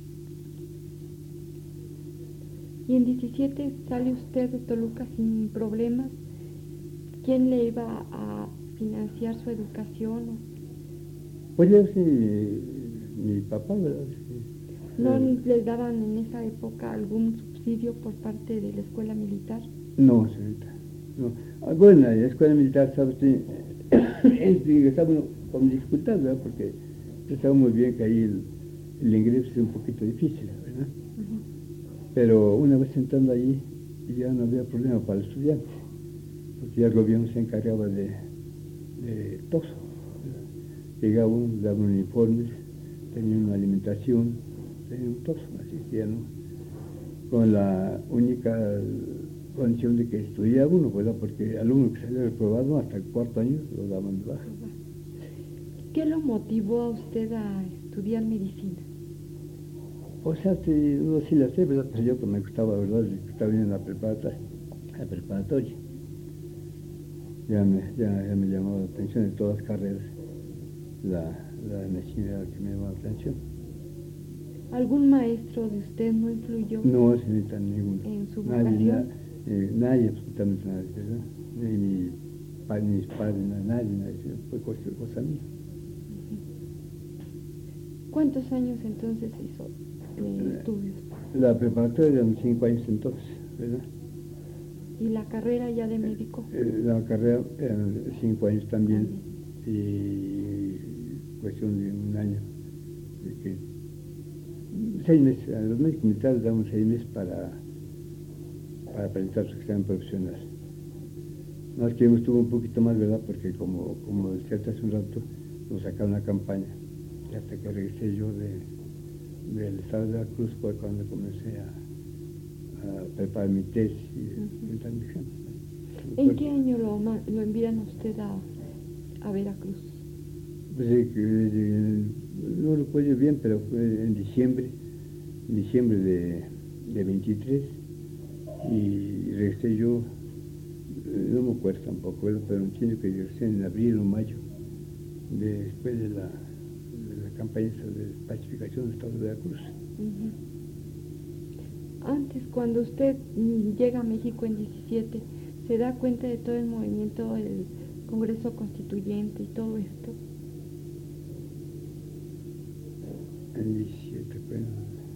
Y en 17 sale usted de Toluca sin problemas. ¿Quién le iba a financiar su educación? Pues yo sí, mi papá, ¿verdad? Sí. ¿No les daban en esa época algún subsidio por parte de la escuela militar? No, señorita. No. Bueno, la escuela militar, ¿sabes? Estaba con dificultad, ¿verdad? Porque estaba muy bien que ahí el ingreso es un poquito difícil, ¿verdad? Pero una vez entrando allí, ya no había problema para el estudiante, porque ya el gobierno se encargaba de todo. Llegaba uno, daba uniformes, tenía una alimentación, tenía un todo, así que ya no. Con la única condición de que estudiara uno, ¿verdad? Porque el alumno que salió reprobado hasta el cuarto año lo daban de baja. ¿Qué lo motivó a usted a estudiar medicina? O sea, uno sí la sé, ¿verdad? Pero yo que me gustaba, ¿verdad? Estaba bien en la preparatoria. Ya me llamaba la atención de todas las carreras. La medicina era la que me llamaba la atención. ¿Algún maestro de usted no influyó? No, señorita, ninguno. ¿En su vocación? Nadie, absolutamente nadie, ¿verdad? Ni mis padres, nadie, fue cosa mía. ¿Cuántos años entonces hizo estudios? La preparatoria eran 5 años entonces, ¿verdad? ¿Y la carrera ya de médico? La carrera eran 5 años también, y cuestión de un año. 6 meses, a los médicos militares damos 6 meses para presentar su examen profesional. Más que estuvo un poquito más, ¿verdad? Porque como decía hace un rato, nos sacaron una campaña. Y hasta que regresé yo del estado de Veracruz fue cuando comencé a preparar mi tesis y presentar mi examen. ¿En qué año lo envían usted a Veracruz? Pues no lo recuerdo bien, pero fue en diciembre de 23, y regresé yo, no me acuerdo tampoco, pero entiendo que regresé en abril o mayo, después de la campaña de pacificación del estado de Veracruz. Antes, cuando usted llega a México en 17, ¿se da cuenta de todo el movimiento del Congreso Constituyente y todo esto? El 17, bueno.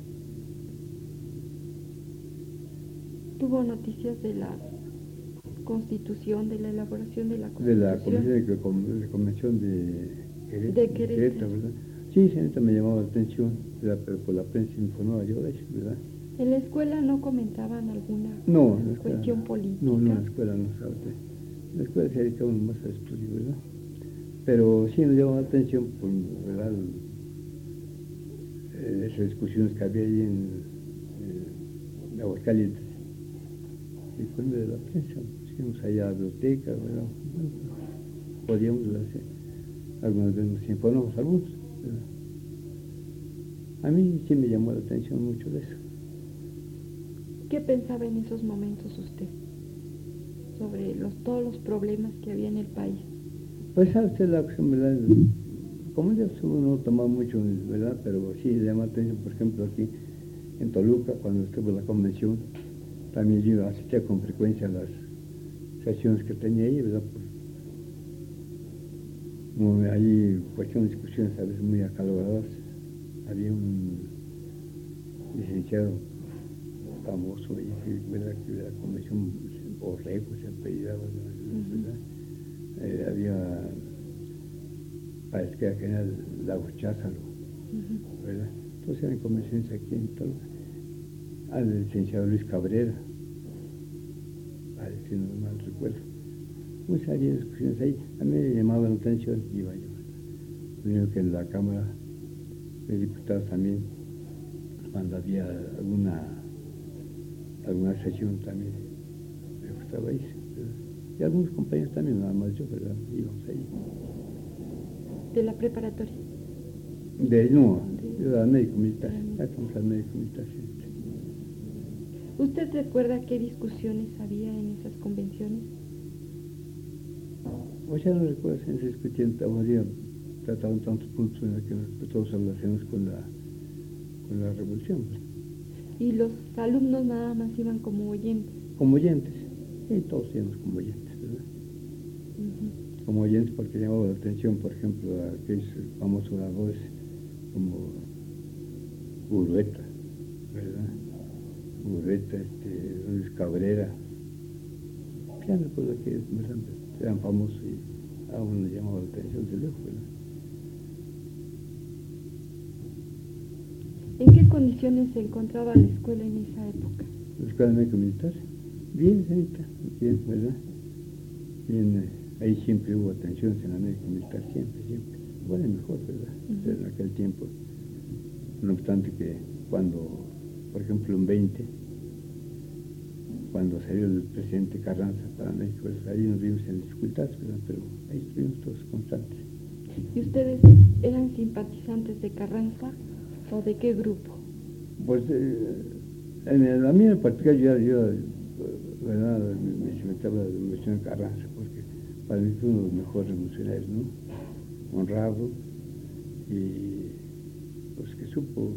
¿Tuvo noticias de la Constitución, de la elaboración de la De la Constitución? convención de De Querétaro. ¿verdad? Sí, señorita, me llamaba la atención, ¿verdad? Pero por la prensa informaba yo de eso, ¿verdad? ¿En la escuela no comentaban alguna No, en la escuela cuestión no. política? No, en la escuela no sabe. En la escuela se dedicaba uno más al estudio, ¿verdad? Pero sí nos llamaba la atención por, ¿verdad? Esas discusiones que había ahí en Aguascalientes. Y por medio de la prensa, fuimos allá a la biblioteca, ¿verdad? Bueno, podíamos hacer, algunas veces nos informamos algunos, ¿verdad? A mí sí me llamó la atención mucho de eso. ¿Qué pensaba en esos momentos usted sobre todos los problemas que había en el país? Pues sabe usted la cuestión, ¿verdad? Como ya uno no toma mucho, ¿verdad? Pero sí le llama la atención, por ejemplo, aquí en Toluca, cuando estuvo la convención, también yo asistía con frecuencia a las sesiones que tenía ahí, ¿verdad? Como allí cuestiones, discusiones a veces muy acaloradas. Había un licenciado famoso ahí, ¿verdad? Que de la convención Borrego se apellidaba, ¿verdad? Había, parece que era general Lagos Cházaro, ¿verdad? Entonces eran convenciones aquí en Toluca. Al licenciado Luis Cabrera, si no mal recuerdo. Pues había discusiones ahí. A mí me llamaba la atención, iba yo. Primero que en la Cámara de Diputados también, cuando había alguna sesión también, me gustaba ir, ¿verdad? Y algunos compañeros también, nada más yo, ¿verdad? Íbamos ahí. ¿De la preparatoria? No, yo era médico militar, ya estamos al médico militar, sí. ¿Usted recuerda qué discusiones había en esas convenciones? Pues ya no recuerdo si se discutían, todavía trataban tantos puntos en los que todos relacionados con la revolución. Pues. ¿Y los alumnos nada más iban como oyentes? Como oyentes, sí, todos íbamos como oyentes, ¿verdad? Como oyentes porque llamaba la atención, por ejemplo, a aquellos famosos oradores como Urueta, ¿verdad? Urueta, Luis Cabrera, ya no recuerdo que ¿verdad? Eran famosos y a uno le llamaba la atención de lejos, ¿verdad? ¿En qué condiciones se encontraba la escuela en esa época? La escuela médico militar, bien, señorita, bien, ¿verdad? Bien, ahí siempre hubo atenciones en la médico militar, siempre. Bueno, mejor, ¿verdad? En aquel tiempo, no obstante que cuando, por ejemplo, en 20, cuando salió el presidente Carranza para México, pues ahí nos vimos en dificultades, ¿verdad? Pero ahí estuvimos todos constantes. ¿Y ustedes eran simpatizantes de Carranza o de qué grupo? Pues a mí en particular yo ¿verdad? Me inventaba la revolución de Carranza, porque para mí fue uno de los mejores revolucionarios, ¿no? Honrado y pues que supo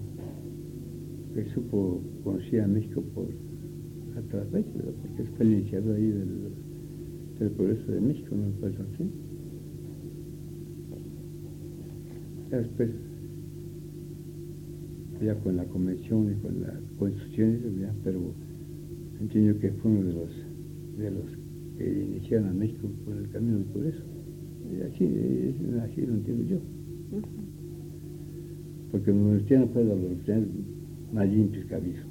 conocer a México a través, ¿verdad? Porque fue el iniciador ahí del progreso de México, ¿no? Pues así. Ya después, ya con la convención y con la constitución, ya, pero entiendo que fue uno de los que iniciaron a México por el camino del progreso. Y así lo entiendo yo. Porque la universidad no fue de los representantes más limpios que ha habido.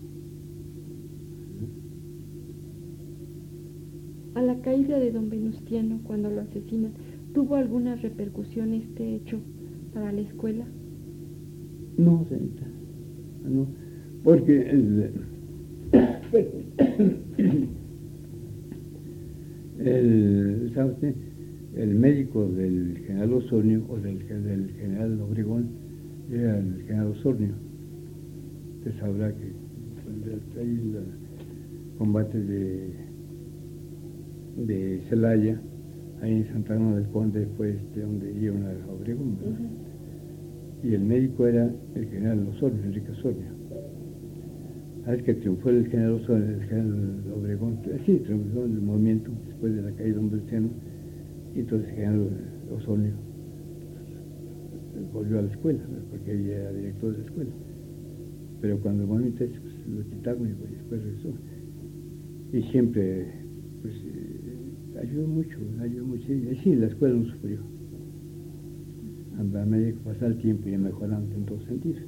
A la caída de don Venustiano, cuando lo asesinan, ¿tuvo alguna repercusión este hecho para la escuela? No, señorita, no, porque ¿sabe usted? El médico del general Osornio o del general Obregón era el general Osornio. Usted sabrá que ahí el combate de Celaya, ahí en Santa Ana del Conde fue donde iban a Obregón, ¿verdad? Y el médico era el general Osornio, Enrique Osornio. Sabes que triunfó el general Osornio, el general Obregón, sí, triunfó en el movimiento después de la caída de don Venustiano, y entonces el general Osornio volvió a la escuela, ¿no? Porque ella era director de la escuela. Pero cuando el movimiento ese, pues, lo quitaron y pues, después regresó. Y siempre, pues, ayudó mucho. Y sí, la escuela no sufrió. A medida que pasaba el tiempo y mejorando en todos sentidos.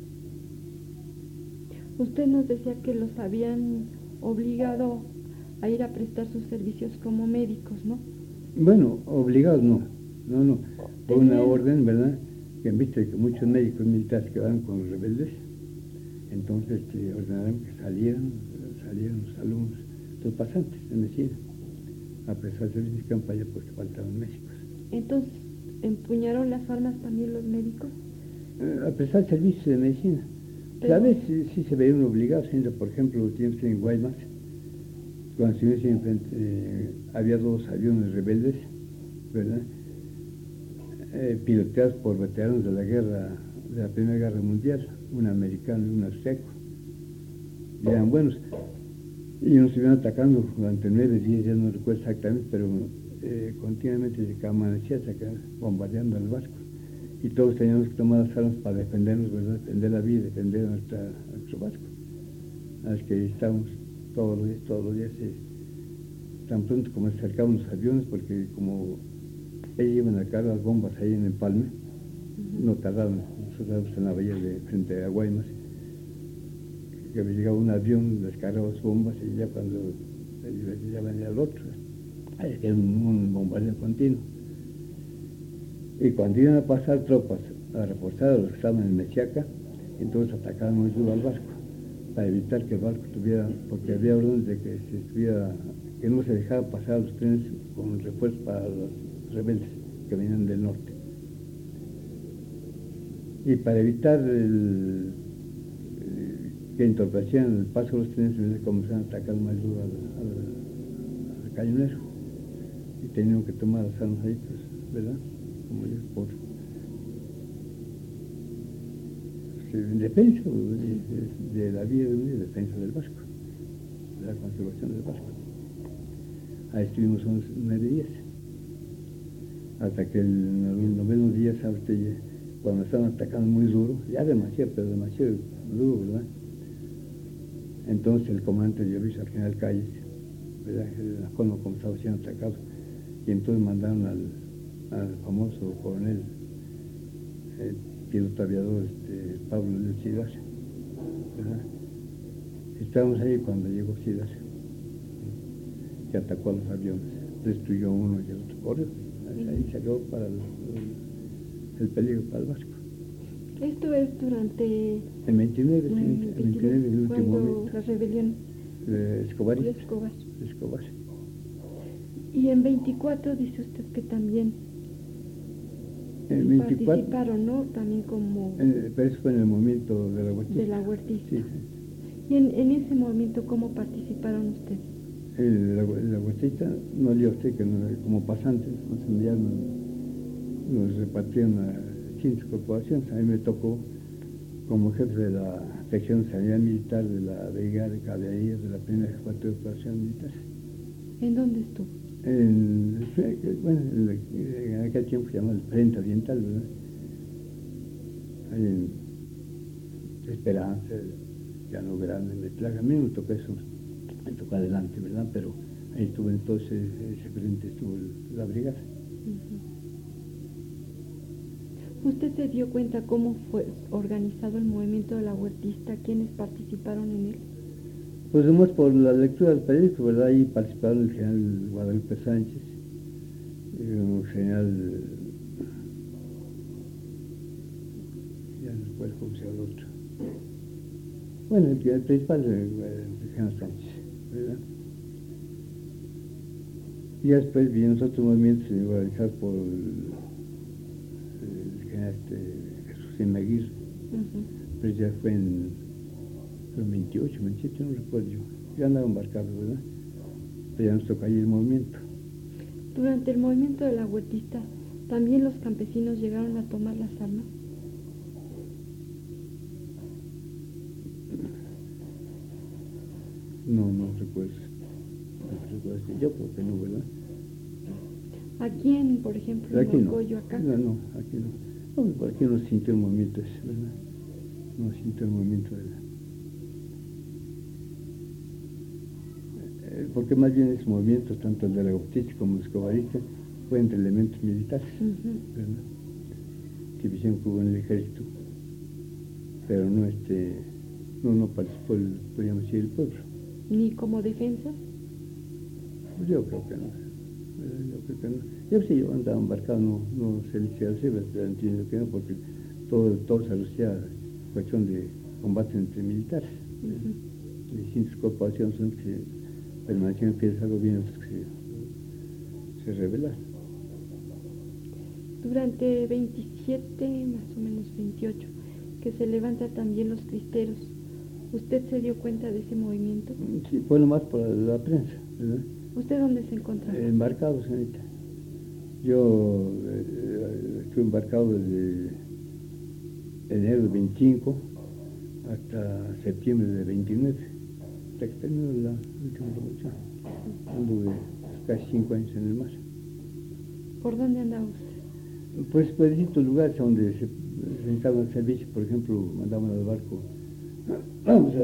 Usted nos decía que los habían obligado a ir a prestar sus servicios como médicos, ¿no? Bueno, obligados no. Por una Tenían- orden, ¿verdad? Que viste que muchos médicos militares quedaron con los rebeldes. Entonces ordenaron que salieran los alumnos, los pasantes de medicina, a prestar servicios de campaña porque faltaban médicos. Entonces, ¿empuñaron las armas también los médicos? A prestar servicios de medicina. Pero- A veces sí se veían obligados, por ejemplo, los tiempos en Guaymas, cuando estuvimos enfrente, había 2 aviones rebeldes, ¿verdad? Piloteados por veteranos de la Primera Guerra Mundial, un americano y un austriaco. Y eran buenos. Y nos estuvieron atacando durante 9 días, ya no recuerdo exactamente, pero continuamente se amanecía bombardeando el barco. Y todos teníamos que tomar las armas para defendernos, ¿verdad? Defender la vida, defender nuestro barco. Así que estábamos todos los días, tan pronto como se acercaban los aviones, porque como ellos iban a cargar las bombas ahí en Empalme, no tardaron, nosotros estábamos en la bahía de frente a Guaymas, que llegaba un avión, descargaba las bombas y ya cuando ya venía el otro, era un bombardeo continuo. Y cuando iban a pasar tropas a reforzar a los que estaban en Mechiaca, entonces atacaban muy duro al barco, para evitar que el barco tuviera, porque había órdenes de que no se dejara pasar los trenes con refuerzos para los rebeldes que venían del norte. Y para evitar que entorpecieran el paso de los trenes, comenzaron a atacar más duro al cañonero. Y tenían que tomar las armas ahí, pues, ¿verdad? Como yo, en defensa de la vida de en defensa del barco, de la conservación del barco. Ahí estuvimos 9 días, hasta que en los 9 días, cuando estaban atacando muy duro, ya demasiado duro, ¿verdad? Entonces el comandante dio aviso al general Calles, ¿verdad? La forma como estaba siendo atacado, y entonces mandaron al famoso coronel, piloto aviador Pablo de Ciudad, ¿verdad? Estábamos ahí cuando llegó Ciudad, que atacó a los aviones, destruyó uno y el otro corrió. Ahí se acabó para el peligro para el barco. Esto es durante... En 29, el último cuando momento. la rebelión Escobar. de Escobar. Escobar. Y en 24 dice usted que también En 24, participaron, ¿no? También como pero eso fue en el movimiento de la huertista. de la huertista. Sí. Y en ese movimiento, ¿cómo participaron ustedes? La huertista no dio usted que como pasantes nos enviaron, nos repartieron a 15 corporaciones. A mí me tocó como jefe de la sección de sanidad militar de la brigada de caballería de la primera jefatura de operaciones militares. ¿En dónde estuvo? En aquel tiempo se llamaba el Frente Oriental, ¿verdad? Ahí en Esperanza, Llano Grande, Metlaga. A mí me tocó eso, me tocó adelante, ¿verdad? Pero ahí estuvo entonces, ese frente estuvo la brigada. ¿Usted se dio cuenta cómo fue organizado el movimiento de la huertista? ¿Quiénes participaron en él? Pues nomás por la lectura del periódico, ¿verdad? Ahí participaron el general Guadalupe Sánchez, el general, ya no recuerdo cómo se llama el otro. Bueno, el principal el general Sánchez, ¿verdad? Y después vienen otros movimientos organizados por el general Jesús Imeguir, pero ya fue en 28, 27, no recuerdo yo. Ya andaba embarcado, ¿verdad? Pero ya nos tocó ahí el movimiento. Durante el movimiento de la huertista, ¿también los campesinos llegaron a tomar las armas? No recuerdo. Yo creo que no, ¿verdad? Aquí por ejemplo, Aquí en no. Coyoacán. No, aquí no. No, por aquí no sintió el movimiento ese, ¿verdad? No sintió el movimiento de porque más bien esos movimientos, tanto el de la Gautiche como el escobarista, fue entre elementos militares, ¿verdad? Que hicieron que hubo en el ejército, pero no participó, podríamos decir, el pueblo. ¿Ni como defensa? Pues yo creo que no. Yo sí, yo andaba embarcado, no se le hacía así, pero entiendo que no, porque todo se hacía cuestión de combate entre militares. Distintas corporaciones son que permanecían fieles al gobierno, otras que se rebelaron. Durante 27, más o menos 28, que se levantan también los cristeros, ¿usted se dio cuenta de ese movimiento? Sí, fue nomás por la prensa, ¿verdad? ¿Usted dónde se encontraba? Embarcado, señorita. Yo estuve embarcado desde enero del 25 hasta septiembre del 29, hasta que terminó la última revolución. Anduve casi 5 años en el mar. ¿Por dónde andaba usted? Pues por distintos lugares donde se necesitaban servicios, por ejemplo, mandaban al barco, vamos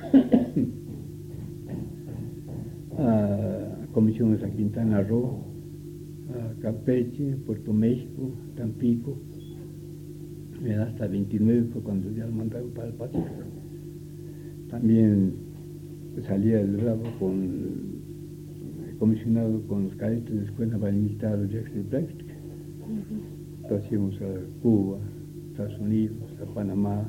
a Comisiones a Quintana Roo, a Campeche, Puerto México, Tampico, hasta 29 fue cuando ya lo mandaron para el Pacífico. También salía el Bravo comisionado con los cadetes de la Escuela Naval Militar de Jackson de Práctica. Entonces íbamos a Cuba, Estados Unidos, a Panamá,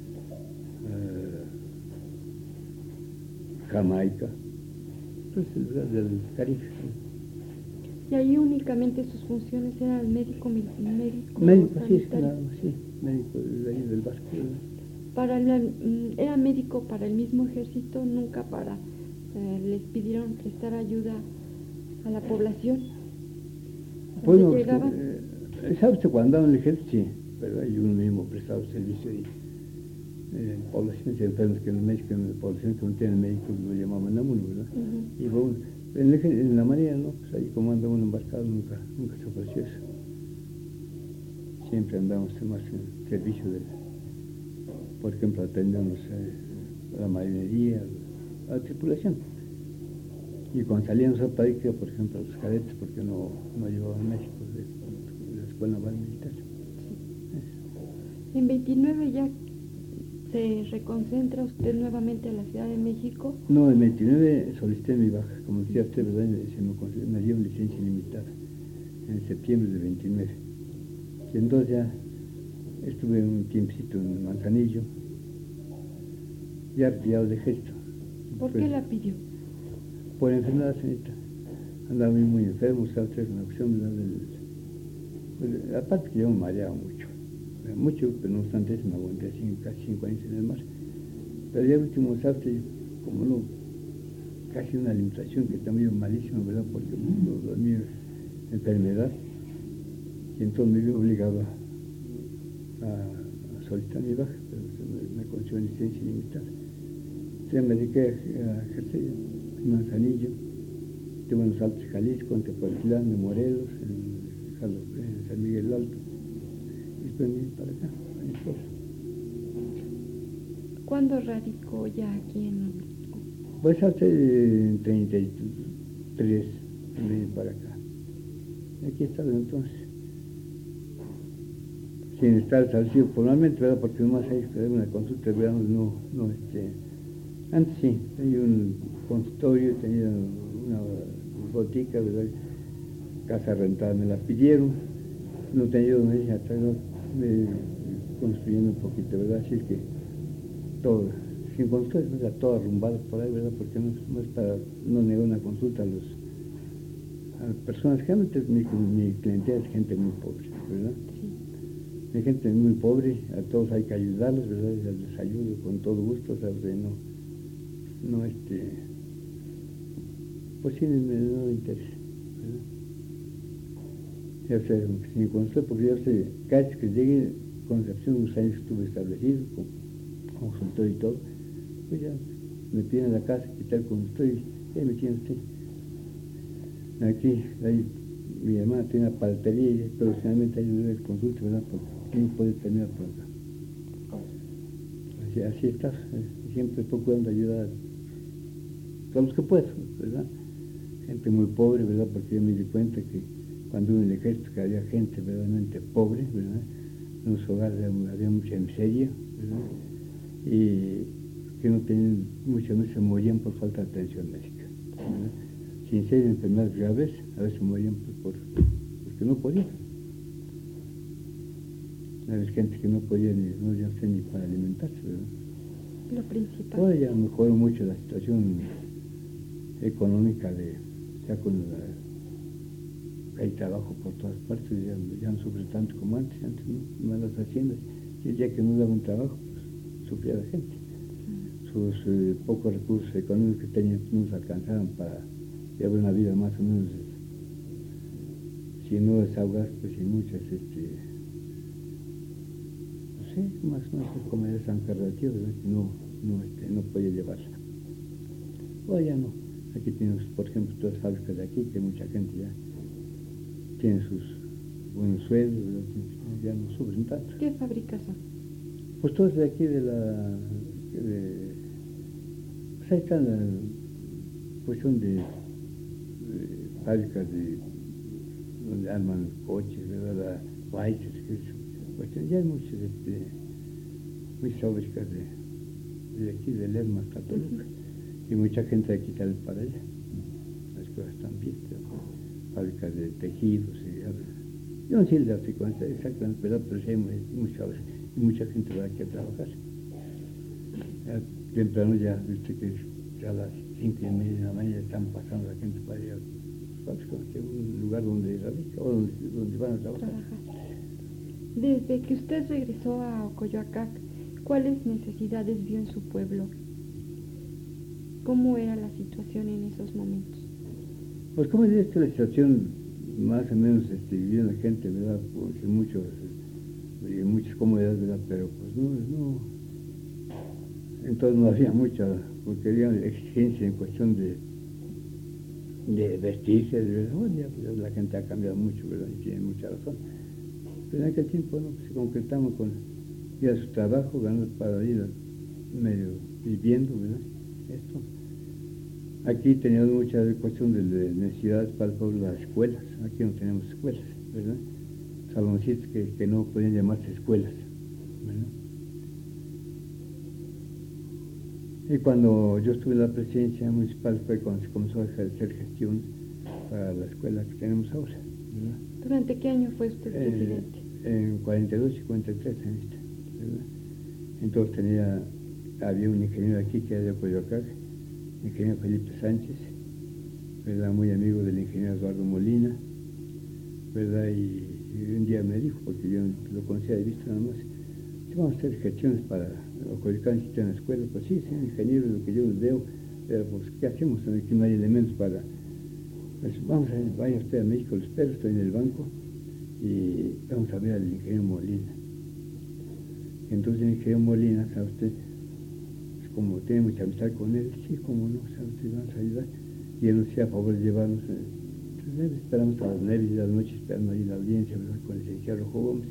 Jamaica, entonces del Caribe. Y ahí únicamente sus funciones eran médico Sí, sanitario. nada más, sí, médico de ahí del barco. Era médico para el mismo ejército, nunca para, les pidieron prestar ayuda a la población. Bueno, Llegaban. ¿sabe usted cuando andaba en el ejército? Sí, ¿verdad? Y uno mismo prestaba servicio ahí. Poblaciones y enfermos que los médicos, poblaciones que no tienen médicos lo llamaban a uno, ¿verdad? Y bueno, en la marina, ¿no? Pues ahí como andaba uno embarcado, nunca se ofreció eso. Siempre andábamos más en servicio por ejemplo, atendiendo a la marinería, a la tripulación. Y cuando salíamos a práctica, por ejemplo, a los cadetes, porque no llevaban México de la Escuela Naval Militar. En 29 ya se reconcentra usted nuevamente a la Ciudad de México. No, en 29 solicité mi baja, como decía usted, ¿verdad? Me dieron licencia limitada en septiembre de 29. Y entonces ya estuve un tiempecito en Manzanillo, ya retirado del ejército. ¿Por qué la pidió? Por enfermedad, señorita. Andaba muy enfermo, estaba una cuestión, aparte que yo me mareaba mucho, pero no obstante eso me aguanté casi 5 años en el mar. Pero ya el último salto, como no, casi una limitación que también malísima, ¿verdad? Porque lo mío es enfermedad, y entonces me vi obligado a solicitar mi baja, pero me concedió licencia limitada. Entonces me dediqué a ejercer en Manzanillo, estuve en los Altos de Jalisco, en Tepoztlán, en Morelos, en San Miguel del Alto, y después me vine para acá, a mi esposa. ¿Cuándo radicó ya aquí en México? Pues hace 33 me vine para acá. Y aquí he estado entonces, sin estar establecido formalmente, ¿verdad? Porque nomás hay que dar una consulta, ¿verdad? Antes sí, tenía un consultorio, tenía una botica, ¿verdad? Casa rentada me la pidieron, no tenía donde ir, hasta construyendo un poquito, ¿verdad? Así es que todo, sin consultorio, ¿verdad? Todo arrumbado por ahí, ¿verdad? Porque no es para no negar una consulta a las personas, generalmente mi clientela es gente muy pobre, ¿verdad? Sí. Hay gente muy pobre, a todos hay que ayudarlos, ¿verdad? Les ayudo con todo gusto, o sea, pues sí, no me interesa, ¿verdad? Ya sé, sin consulta, porque yo sé, cada vez que llegue a Concepción, unos años que estuve establecido, con consultor y todo, pues ya me piden la casa, quitar el consultorio, y ahí me tienen usted. Aquí, ahí, mi hermana tiene una paletería, pero finalmente ahí no le consulta, ¿verdad? Porque y no puede terminar por acá. Así está, siempre procurando ayudar a los que puedo, ¿verdad? Gente muy pobre, ¿verdad? Porque yo me di cuenta que cuando uno en el ejército que había gente verdaderamente pobre, ¿verdad? En los hogares había mucha miseria, ¿verdad? Y que no tenían, muchas veces morían por falta de atención médica, ¿verdad? Sin ser enfermedades graves, a veces morían porque no podían. Había gente que no podía ni para alimentarse, ¿verdad? Lo principal. Ahora ya mejoró mucho la situación económica ya con hay trabajo por todas partes, ya no sufre tanto como antes no, más las haciendas, y el día que no daban trabajo, pues, sufría la gente. Sus pocos recursos económicos que tenían no se alcanzaban para llevar una vida más o menos, si no desahogar, pues sin muchas, no sé, más como esa alternativa, ¿verdad? Que no podía llevarla. Ahora ya no. Aquí tenemos, por ejemplo, todas las fábricas de aquí, que mucha gente ya tiene sus buenos sueldos, ¿verdad? Ya no sufren tanto. ¿Qué fábricas son? Pues todos de aquí pues ahí están la cuestión de fábricas donde arman coches, ¿verdad? La Weiser, cuestión, ya hay muchas fábricas de aquí, de Lerma hasta Toluca. Y mucha gente de aquí sale para allá. Las cosas están bien, fábricas de tejidos. Yo no sé el de exactamente, ¿verdad? Pero sí hay mucha gente va aquí a trabajar. Ya, temprano ya, viste que ya a las 5:30 de la mañana están pasando la gente para allá. Que es un lugar donde radica o donde van a trabajar. Desde que usted regresó a Ocoyoacac, ¿cuáles necesidades vio en su pueblo? ¿Cómo era la situación en esos momentos? Pues como es esta la situación, más o menos vivía la gente, ¿verdad? Pues muchas comodidades, ¿verdad? Pero pues no, entonces no había mucha, porque había exigencia en cuestión de vestirse, ¿verdad? Bueno, ya la gente ha cambiado mucho, ¿verdad? Y tiene mucha razón. Pero en aquel tiempo no, pues, se concretamos con ir a su trabajo, ganar para ir medio viviendo, ¿verdad? Esto. Aquí teníamos mucha cuestión de necesidades para el pueblo, las escuelas. Aquí no tenemos escuelas, ¿verdad? Saloncitos que no podían llamarse escuelas, ¿verdad? Y cuando yo estuve en la presidencia municipal fue cuando se comenzó a hacer gestión para la escuela que tenemos ahora, ¿verdad? ¿Durante qué año fue usted presidente? En 42 y 43 años, ¿verdad? Entonces había un ingeniero aquí que era de Coyoacán, el ingeniero Felipe Sánchez, ¿verdad? Muy amigo del ingeniero Eduardo Molina, ¿verdad? Y un día me dijo, porque yo lo conocía de vista nada más, vamos a hacer gestiones para Ocoyoacán, si tiene una escuela. Pues sí, ingeniero, lo que yo veo, pero pues ¿qué hacemos? Aquí no hay elementos para... Pues vamos a ver, vaya usted a México, lo espero, estoy en el banco, y vamos a ver al ingeniero Molina. Entonces el ingeniero Molina, ¿sabe usted? Como tiene mucha amistad con él, sí, como no, ¿sabe usted? Vamos a ayudar. Y él nos hacía a favor de llevarnos, esperamos a las 9 de la noche, esperando ahí la audiencia, ¿verdad? Con el licenciado Rojo Gómez.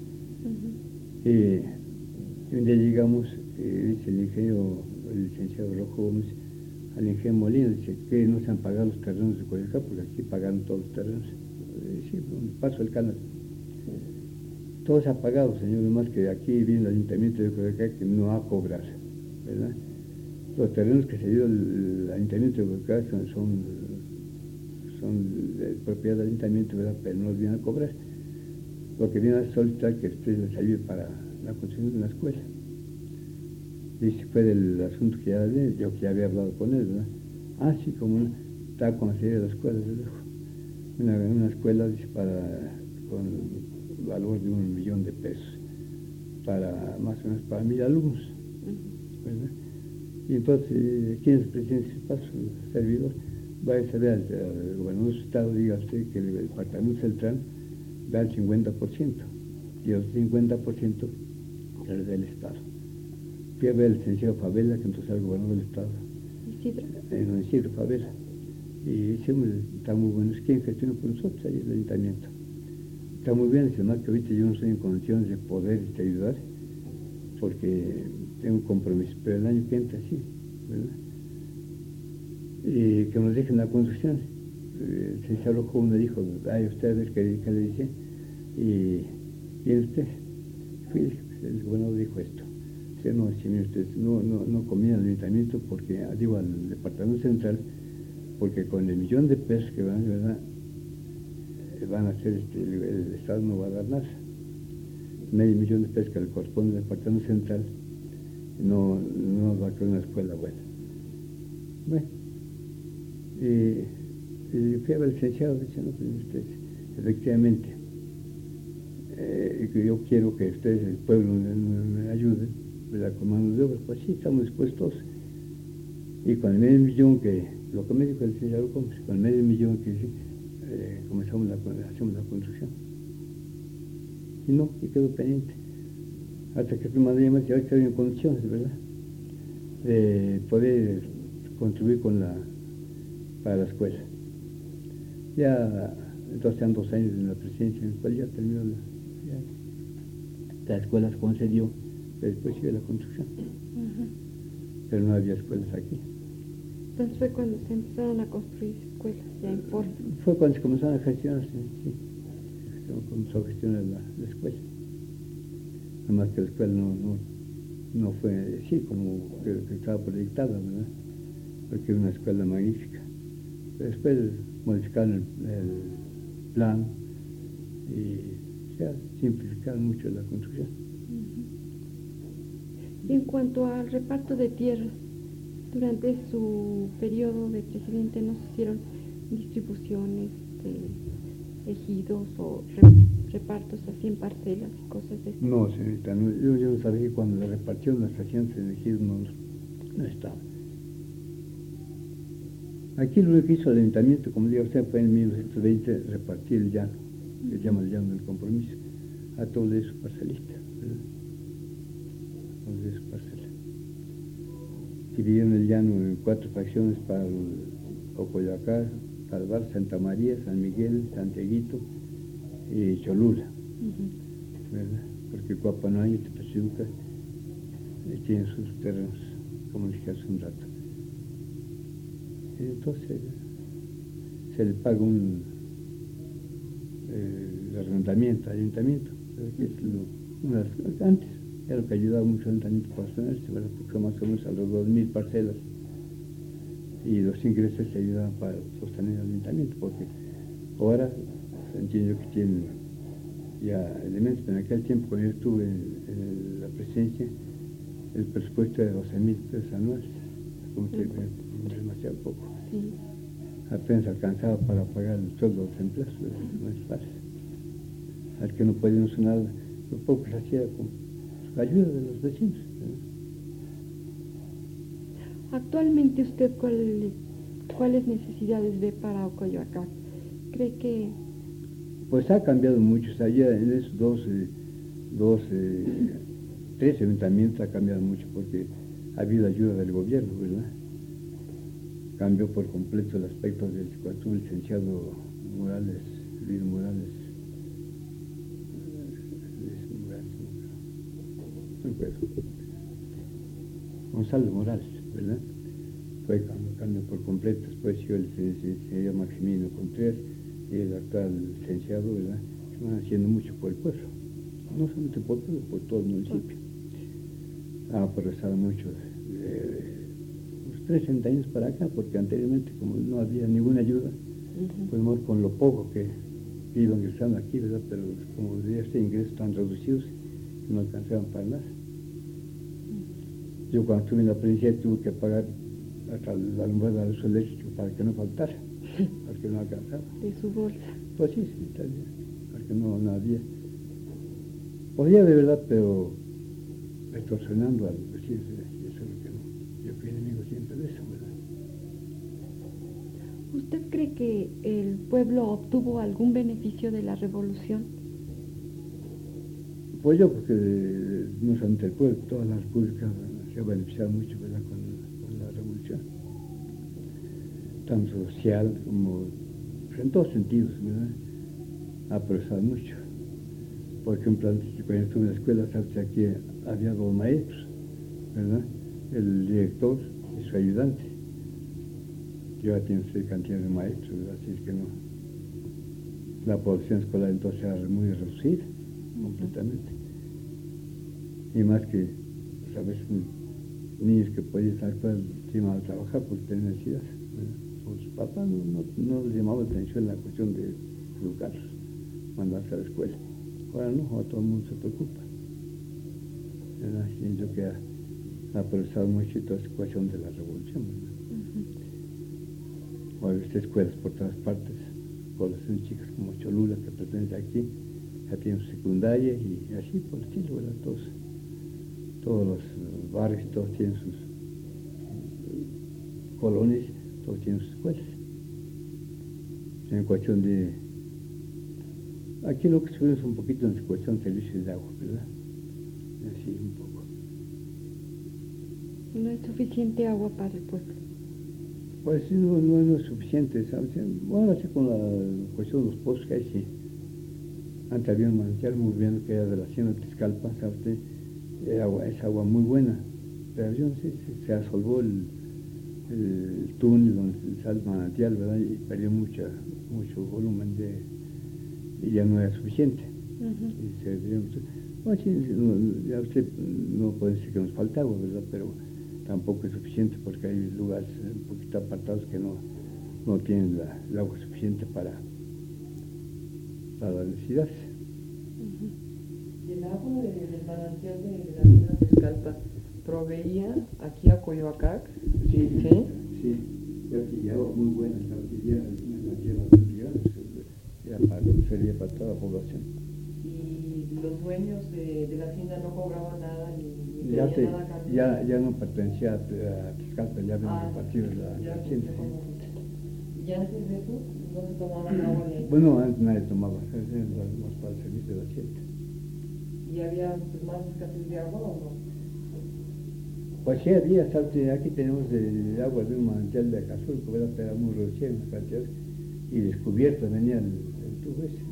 Y un día llegamos, dice el licenciado Rojo Gómez, al ingeniero Molina, dice que no se han pagado los terrenos de Coyoacán, porque aquí pagaron todos los terrenos. Sí, donde paso el canal. Todo se ha pagado, señor, más que aquí viene el ayuntamiento de Coyoacán que no va a cobrar, ¿verdad? Los terrenos que se dio el ayuntamiento de Coyoacán son de propiedad del ayuntamiento, ¿verdad? Pero no los vienen a cobrar. Lo que viene a solicitar que ustedes les ayude para la construcción de una escuela. Dice, fue del asunto que yo que ya había hablado con él, ¿verdad? Ah, sí, como estaba con la serie de las escuelas, una escuela, dice, con valor de $1 millón, para más o menos para 1,000 alumnos, ¿verdad? Y entonces, ¿quién es el presidente de paso? El servidor. Va a saber al gobernador de su estado, diga usted que el departamento central da el 50% y el 50% que le da el estado. Fui a ver al licenciado Favela, que entonces era el gobernador del estado. Isidro Favela. Y dice, está muy bueno, ¿quién gestiona por nosotros? Ahí el ayuntamiento. está muy bien, sino que ahorita yo no estoy en condiciones de poder ayudar, porque tengo un compromiso, pero el año que entra sí, ¿verdad? Y que nos dejen la construcción. El licenciado Rojo me dijo, ay, usted a ver qué le dice, y viene usted. Fui, el gobernador dijo esto. No, si usted no conviene al ayuntamiento, porque, digo, al departamento central, porque con el millón de pesos que van, ¿verdad?, van a hacer, el Estado no va a dar nada. Medio millón de pesos que le corresponde al departamento central, no va a crear una escuela buena. Bueno, y fui a ver al licenciado diciendo, pues ustedes, efectivamente, que yo quiero que ustedes, el pueblo, me ayuden, ¿verdad?, con manos de obra. Pues sí, estamos dispuestos. Y con el medio millón que, lo que me dijo el licenciado Gómez, con el medio millón que hacemos la construcción. Y no, y quedó pendiente. Hasta que me llamas, ya estoy en condiciones, ¿verdad?, de poder contribuir para la escuela. Ya, entonces, han 2 años en la presidencia, en el cual ya terminó la escuela se concedió, pero después sigue la construcción. Pero no había escuelas aquí. Entonces fue cuando se empezaron a construir escuelas, ya en forma. Fue cuando se comenzaron a gestionar, sí. Comenzó a gestionar la escuela. Nada más que la escuela no fue así como que estaba proyectada, ¿verdad?, porque era una escuela magnífica. Pero después modificaron el plan y ya simplificaron mucho la construcción. Y en cuanto al reparto de tierras, durante su periodo de presidente no se hicieron distribuciones de ejidos o repartos así en parcelas y cosas de eso. No, señorita, yo no sabía que cuando la repartieron las estaciones de ejidos no estaba. Aquí lo que hizo el ayuntamiento, como digo usted, fue en 1920 repartir el llano, que se llama el llano del compromiso, a todos de sus parcelistas, ¿verdad?, todos de sus parcelas. Dividieron el llano en 4 fracciones para Ocoyoacán, Salvar, Santa María, San Miguel, Santiaguito y Cholula, ¿verdad?, porque Cuapanayo y Tepeciuca tienen sus terrenos, como dije hace un rato. Y entonces se le paga el arrendamiento al ayuntamiento, que es antes era lo que ayudaba mucho al ayuntamiento para sostenerse, ¿verdad?, porque más o menos a los 2,000 parcelas, y los ingresos se ayudaban para sostener el ayuntamiento, porque ahora entiendo que tienen ya elementos, pero en aquel tiempo cuando yo estuve en la presidencia, el presupuesto era de 12,000 pesos anuales, como que demasiado poco. Sí. Apenas alcanzaba para pagar el sueldo de los empleados, no es fácil. Al que no podíamos nada, lo poco se hacía con la ayuda de los vecinos, ¿verdad? Actualmente usted cuáles necesidades ve para Ocoyoacán? ¿Cree que...? Pues ha cambiado mucho, o sea, ya en esos 3 ayuntamientos ha cambiado mucho porque ha habido ayuda del gobierno, ¿verdad? Cambió por completo el aspecto del cuando tuvo el licenciado Luis Morales, no recuerdo, Gonzalo Morales, ¿verdad? Fue cuando cambió por completo. Después siguió el señor Maximiliano Contreras y el actual licenciado, ¿verdad?, que van haciendo mucho por el pueblo, no solamente por el pueblo, por todo el municipio. Ha progresado mucho unos 30 años para acá, porque anteriormente, como no había ninguna ayuda, pues con lo poco que iban ingresando aquí, ¿verdad?, pero como este ingresos tan reducidos que no alcanzaban para nada. Yo cuando estuve en la presidencia tuve que pagar hasta la alumbrada de luz eléctrica para que no faltara, porque no alcanzaba. De su bolsa. Pues sí, está bien, porque no había. Podía de verdad, pero extorsionando a los vecinos, y eso es lo que no. Yo fui enemigo siempre de eso, ¿verdad? ¿Usted cree que el pueblo obtuvo algún beneficio de la revolución? Pues yo creo que no solamente el pueblo, toda la república se ha beneficiado mucho, ¿verdad?, con la revolución, tanto social como en todos sentidos, ¿verdad?, ha progresado mucho. Por ejemplo, antes cuando estuve en la escuela, sabes, aquí había 2 maestros, ¿verdad? El director y su ayudante. Yo ya tiene cantidad de maestros, ¿verdad? Así es que no. La población escolar entonces era muy reducida, completamente. Y más que, sabes, niños que podían estar escuela se iban a trabajar porque tenían necesidad. Sus papás no les llamaba la atención la cuestión de educarlos, mandarse a la escuela. Ahora no, ahora todo el mundo se preocupa. Siento que ha aprovechado mucho toda esta cuestión de la revolución. Ahora hay escuelas por todas partes, poblaciones chicas como Cholula, que pertenece aquí, ya tienen su secundaria y así por el estilo, ¿verdad? Todos los barrios, todos tienen sus colonias, todos tienen sus escuelas. En cuestión de... Aquí lo que subimos un poquito en cuestión de servicios de agua, ¿verdad? Así un poco. No hay suficiente agua para el pueblo. Pues no es suficiente, ¿sabes? Bueno, así con la cuestión de los pozos que hay, sí. Antes había un manantial muy bien que era de la hacienda de Tizcalpa, ¿sabes? Es agua muy buena, pero yo no sé si se asolvó el túnel donde sale el manantial, ¿verdad? Y perdió mucho volumen y ya no era suficiente. Y bueno, sí, ya usted no puede decir que nos falta agua, ¿verdad? Pero tampoco es suficiente porque hay lugares un poquito apartados que no tienen el agua suficiente para las necesidades. ¿Y el agua del manantial de la hacienda de Tizcalpa proveía aquí a Coyoacac? Sí, ¿Sí? Sí, y agua muy buena, sería para toda la población. ¿Y los dueños de la hacienda no cobraban nada ni pedían nada a cambio? Ya no pertenecía a Tizcalpa, ya venía a partir de la hacienda. ¿Y antes de eso no se tomaban agua de ahí? Bueno, antes nadie tomaba, más para el servicio de la hacienda. ¿Y había más escasez de agua o no? Pues sí había, ¿sabes? Aquí tenemos el agua de un manantial de Acazulco, ¿verdad? Pero era muy reducida en las cantidades, y descubierto venía el tubo ese.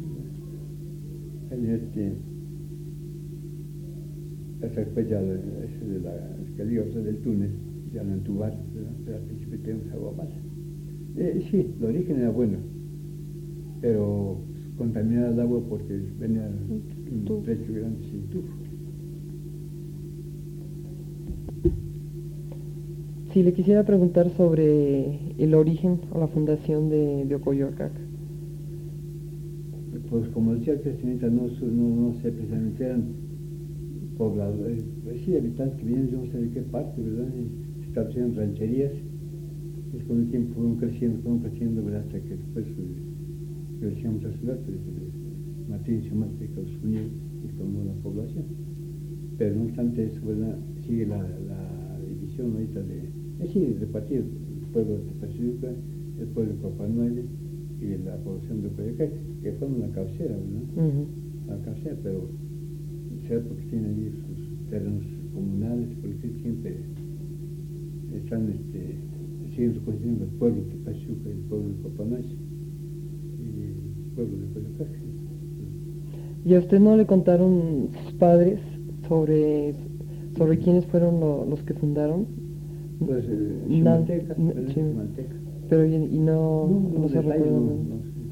Después ya que digo, del túnel, ya lo entubaron, ¿verdad? Pero al principio tenemos agua mala. Sí, el origen era bueno, pero contaminaba el agua porque venía un trecho grande sin tubo. Si le quisiera preguntar sobre el origen o la fundación de Ocoyoacac. Pues como decía el presidente, no sé precisamente, eran pobladores, pues sí, habitantes que vienen, yo no sé de qué parte, ¿verdad? Y se establecieron rancherías, y con el tiempo fueron creciendo, ¿verdad? Hasta que después crecíamos la ciudad, pues, Martín y Chimalteca los unieron y formó la población. Pero no obstante eso, ¿verdad? Sigue la división ahorita repartir el pueblo de Tepazuyuca, el pueblo de Copanuele y la población de Coyoacac, que fueron la cabecera, ¿verdad? La cabecera, pero será porque tienen allí sus terrenos comunales, porque siempre están, siguen reconociendo el pueblo de Tepazuyuca y el pueblo de Copanuele y el pueblo de Coyoacac. ¿Y a usted no le contaron sus padres sobre quiénes fueron los que fundaron? Pues Chimalteca, Chimalteca. Pero y no se recuerdan. No.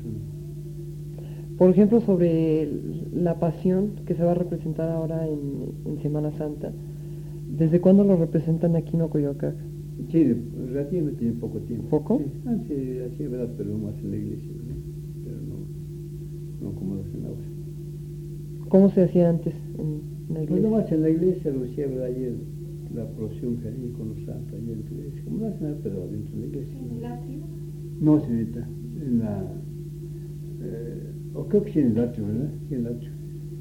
Por ejemplo, sobre la pasión que se va a representar ahora en Semana Santa, ¿desde cuándo lo representan aquí en Ocoyoacac? Sí, relativamente tiene poco tiempo. ¿Poco? Sí, así es verdad, pero más en la iglesia, ¿verdad? Pero no como lo hacen ahora. ¿Cómo se hacía antes en la iglesia? Pues nomás en la iglesia lo hacía, ¿verdad? Ayer la procesión que hay con los santos, allá en la iglesia, como lo hacen ahora, pero dentro de la iglesia. ¿En el atrio? No, señorita, en la... o creo que sí en el atrio, ¿verdad? Sí, en el atrio.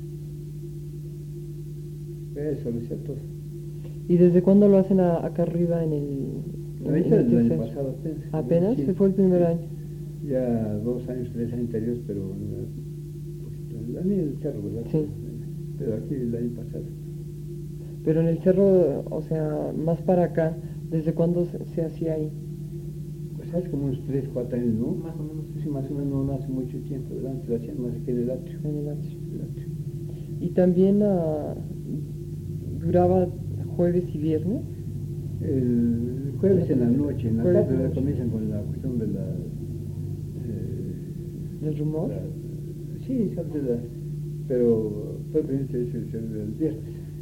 Eso lo hacía todo. ¿Y desde cuándo lo hacen acá arriba en el año pasado apenas. ¿Apenas? Sí, ¿Se fue el primer año? Ya 2 años, 3 años anteriores, pero en el cerro, ¿verdad? Sí. Pero aquí el año pasado. Pero en el cerro, o sea, más para acá, ¿desde cuándo se hacía ahí? Pues hace como unos 3, 4 años, ¿no? Más o menos. Sí, más o menos no hace mucho tiempo, ¿verdad? Antes lo hacían más aquí en el atrio. En el atrio. ¿Y también duraba jueves y viernes? El jueves en la noche, en la Jueves en tarde la noche. comienzan con la cuestión de la... ¿El rumor? sí, pero propiamente es el viernes.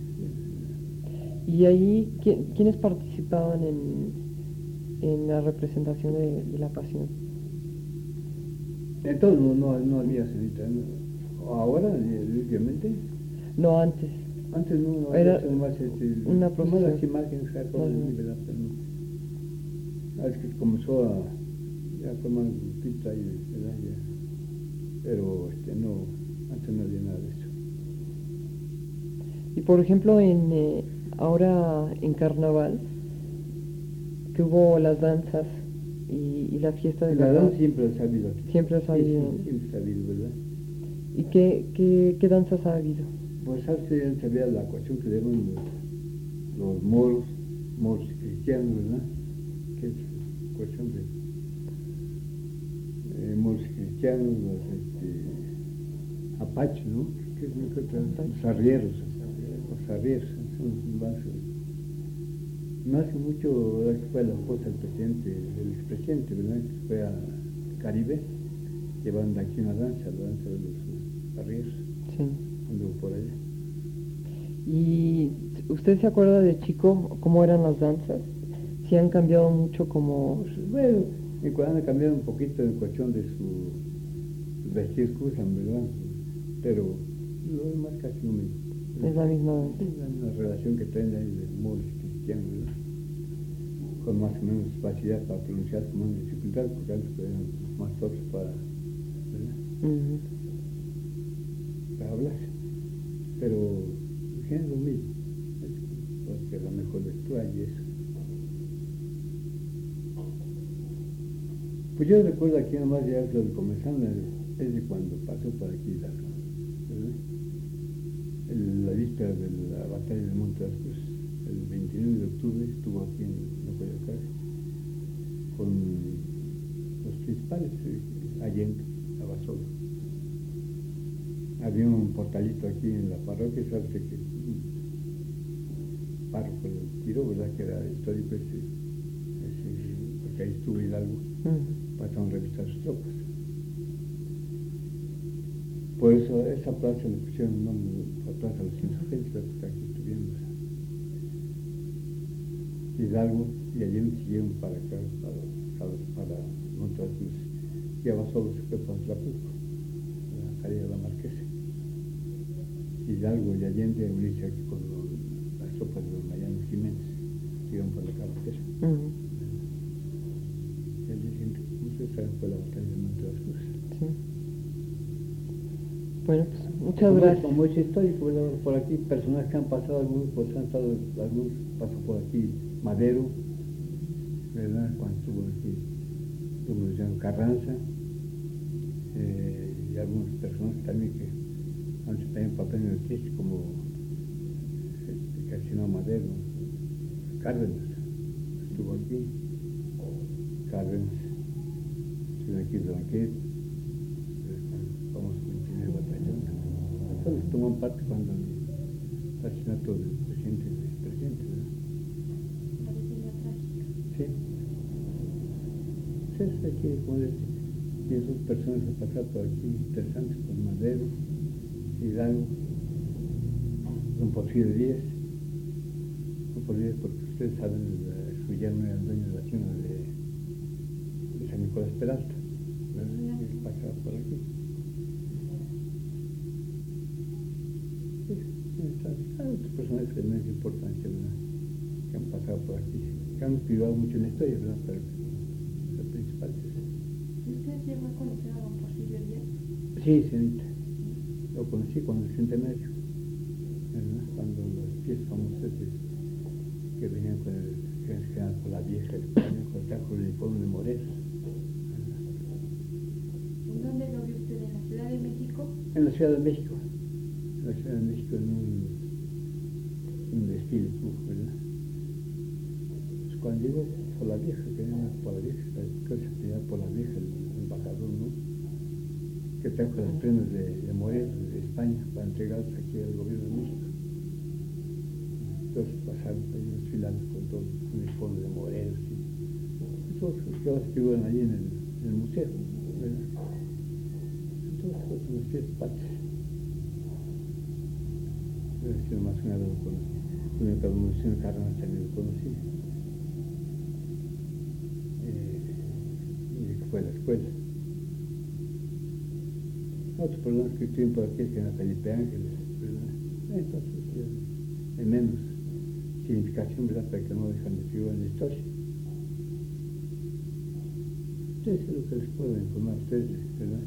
¿Y ahí quiénes participaban en la representación de la Pasión? Entonces no había cenita, ¿no? Ahora, obviamente. No, antes. Antes no Era había nomás una nomás procesión. las imágenes, ¿verdad? Pero no. Es que comenzó a ya formar un pito ahí, ¿verdad? Ya. Pero no, antes no había nada de eso. Y por ejemplo, ahora en Carnaval, que hubo las danzas y la fiesta de La Carnaval. danza siempre ha habido aquí. Siempre ha habido. Sí, siempre ha habido, ¿verdad? ¿Y qué danzas ha habido? Pues antes se veía la cuestión que llaman los moros cristianos, ¿verdad? Que es cuestión de moros cristianos, los apaches, ¿no? Que es los arrieros, son más que mucho fue la esposa del expresidente, ¿verdad? Que fue a Caribe, llevando aquí una danza, la danza de los arrieros. Sí. Anduvo por allá. ¿Y usted se acuerda de chico cómo eran las danzas? ¿Sí han cambiado mucho como...? Pues, bueno, en Ecuador ha cambiado un poquito en cuestión de su vestir que usan, ¿verdad? Pero lo demás casi no me... Es la misma danza. Es la misma relación que traen ahí de moros cristianos, ¿verdad? Con más o menos facilidad para pronunciar, con más dificultad, porque antes eran más torpes para, ¿verdad? Ujú. Para hablar. Pero en general lo mismo. Es que a lo mejor lectura y eso. Pues yo recuerdo aquí nomás ya lo de comenzando es de cuando pasó por aquí ¿verdad? La víspera de la batalla de Monte de las Cruces, el 29 de octubre estuvo aquí en Coyoacán con los principales, Allende, Abasolo. Había un portalito aquí en la parroquia, sabes que un párroco lo tiró, ¿verdad? Que era histórico porque ahí estuvo Hidalgo. Pasaron a revisar sus tropas. Por eso esa plaza le pusieron el nombre de la plaza de los insurgentes, porque aquí estuvieron. Hidalgo y Allende siguieron para acá, para Monte de las Cruces. Y Abasolo se fue para Tlapulco, la calle de la Marquesa. Hidalgo y Allende unirse aquí con las tropas de los Mariano Jiménez, siguieron por la carretera. El día siguiente, esa fue la batalla de Monte de las Cruces. Sí. Bueno, pues muchas gracias. Como es histórico, ¿verdad? Por aquí personajes que han pasado, algunos pasó por aquí Madero, ¿verdad? Cuando estuvo aquí, como se llama Carranza, y algunos personajes también que han hecho también papel en el texto, como Casino Madero, Cárdenas, estuvo aquí, Cárdenas, estuvo aquí Blanquet, vamos a 29 batallón. Todos toman parte cuando el asesinato del presidente y vicepresidente, ¿verdad? Sí. Sí, aquí, como decir, y esas personas que pasaron por aquí interesantes, con Madero, Hidalgo, don Porfirio Díaz. Don Porfirio Díaz, porque ustedes saben, su yerno era el dueño de la tienda de San Nicolás Peralta, ¿verdad? Él pasaba por aquí. Otros personajes de menos importancia, ¿verdad? Que han pasado por aquí, que han privado mucho en la historia, ¿verdad? Pero los principales. ¿Y usted llegó a conocer a don Porfirio Díaz? Sí, señorita. Lo conocí cuando el centenario, ¿verdad? Cuando los pies famosos que venían con el general por la vieja, venían con el uniforme de Morelos. ¿En dónde lo vio usted? ¿En la Ciudad de México? En la Ciudad de México. En la Ciudad de México, en un desfile, ¿verdad? Pues cuando llegó por la vieja, que venía por la vieja, creo que se tenía por la vieja el embajador, ¿no? que trajo las prendas de Morelos, de España, para entregarlas aquí al gobierno de México. Entonces pasaron ahí desfilando con todos los uniformes de Morelos y todos los que ahora figuran ahí en el museo, ¿verdad? Entonces, pues, las fiestas patrias. Debe ser más que nada lo conocí. La única munición de carne también lo conocí. Y que fue a la escuela. Otros problemas que estuvieron por aquí es que en la Felipe Ángeles, ¿verdad? Entonces, ya, en menos significación, ¿verdad? Para que no dejan de figurar en la historia. Eso es lo que les puedo informar a ustedes, ¿verdad?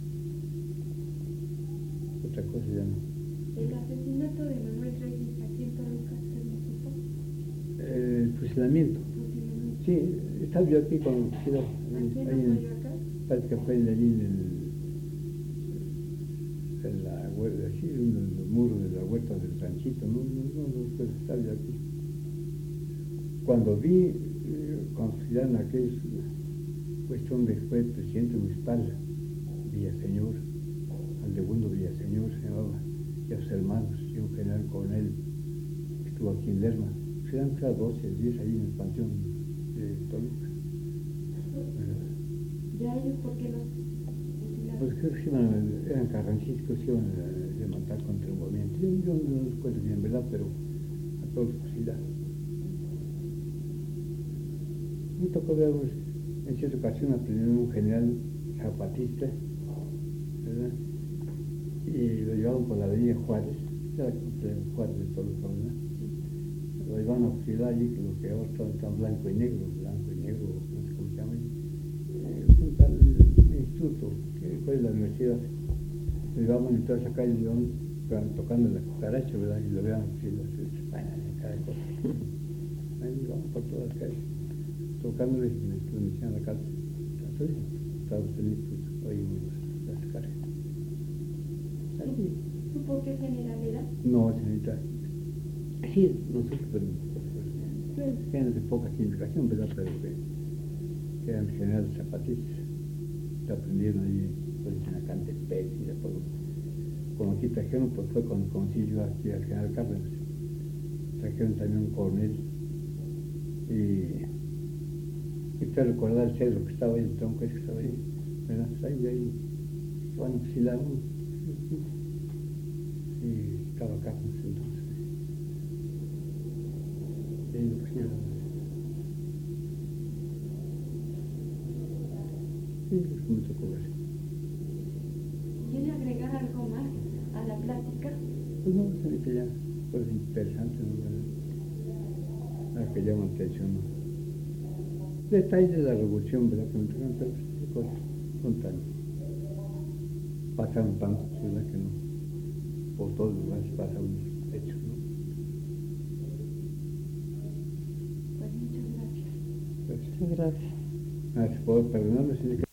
Otra cosa ya no. El asesinato de Manuel Reyes aquí en Toluca, ¿se lo supo? El fusilamiento. Sí, estaba yo aquí cuando fusiló. ¿Aquí en Coyoacán? Parece que fue allí en la huerta, así, en los muros de la huerta del ranchito, no, pues estaba yo aquí. Cuando vi, cuando fusilaron a aquel, cuestión de fue presidente municipal, Villaseñor, Aldebundo Villaseñor se llamaba, y a sus hermanos, y un general coronel que estuvo aquí en Lerma. Eran 12, 10 ahí en el panteón de Toluca. ¿Ya ellos por qué los fusilaron? Pues creo que eran carrancistas, que iban a matar contra el movimiento. Yo no los cuento bien, ¿verdad? Pero a todos los fusilaron. Me tocó ver en cierta ocasión aprender un general zapatista, ¿verdad? Y lo llevaban por la avenida Juárez, era Juárez de Toluca, ¿verdad? Lo iban a fusilar allí, lo que ahora está en blanco y negro, no sé cómo se llama, junto al instituto, que fue la universidad. Lo llevaban en toda esa calle, lo iban tocando la cucaracha, ¿verdad? Y lo veían fusilar, se España, cada cosa. Ahí íbamos por todas las calles, tocándole y me decían a la casa. Entonces, Estados Unidos, oímos las cargas. ¿Supo qué general era? No, señorita. Sí, no sé, pero eran de poca significación, ¿verdad? Pero que eran generales zapatistas, que aprendieron ahí, pues, en Acantepec y después, cuando aquí trajeron, pues fue cuando conocí yo aquí al general Cárdenas. Trajeron también un coronel y usted recordar el cedro que estaba ahí, el tronco ese que estaba ahí, ¿verdad? Pues ahí, bueno, fusilaron y estaba acá, pues, entonces. Y ahí lo fusilaron. Sí, es que me tocó ver. ¿Quiere agregar algo más a la plática? Pues no, señorita, ya, pues interesante, ¿no? La que llama la atención, ¿no? Detalles de la revolución, ¿verdad? Que me tocan, pero pues, cosas son tan, pasaron tanto, ¿verdad? Que no, por todos los lugares pasan unos hechos, ¿no? Pues muchas gracias. Pues, Gracias. por perdonarme, si le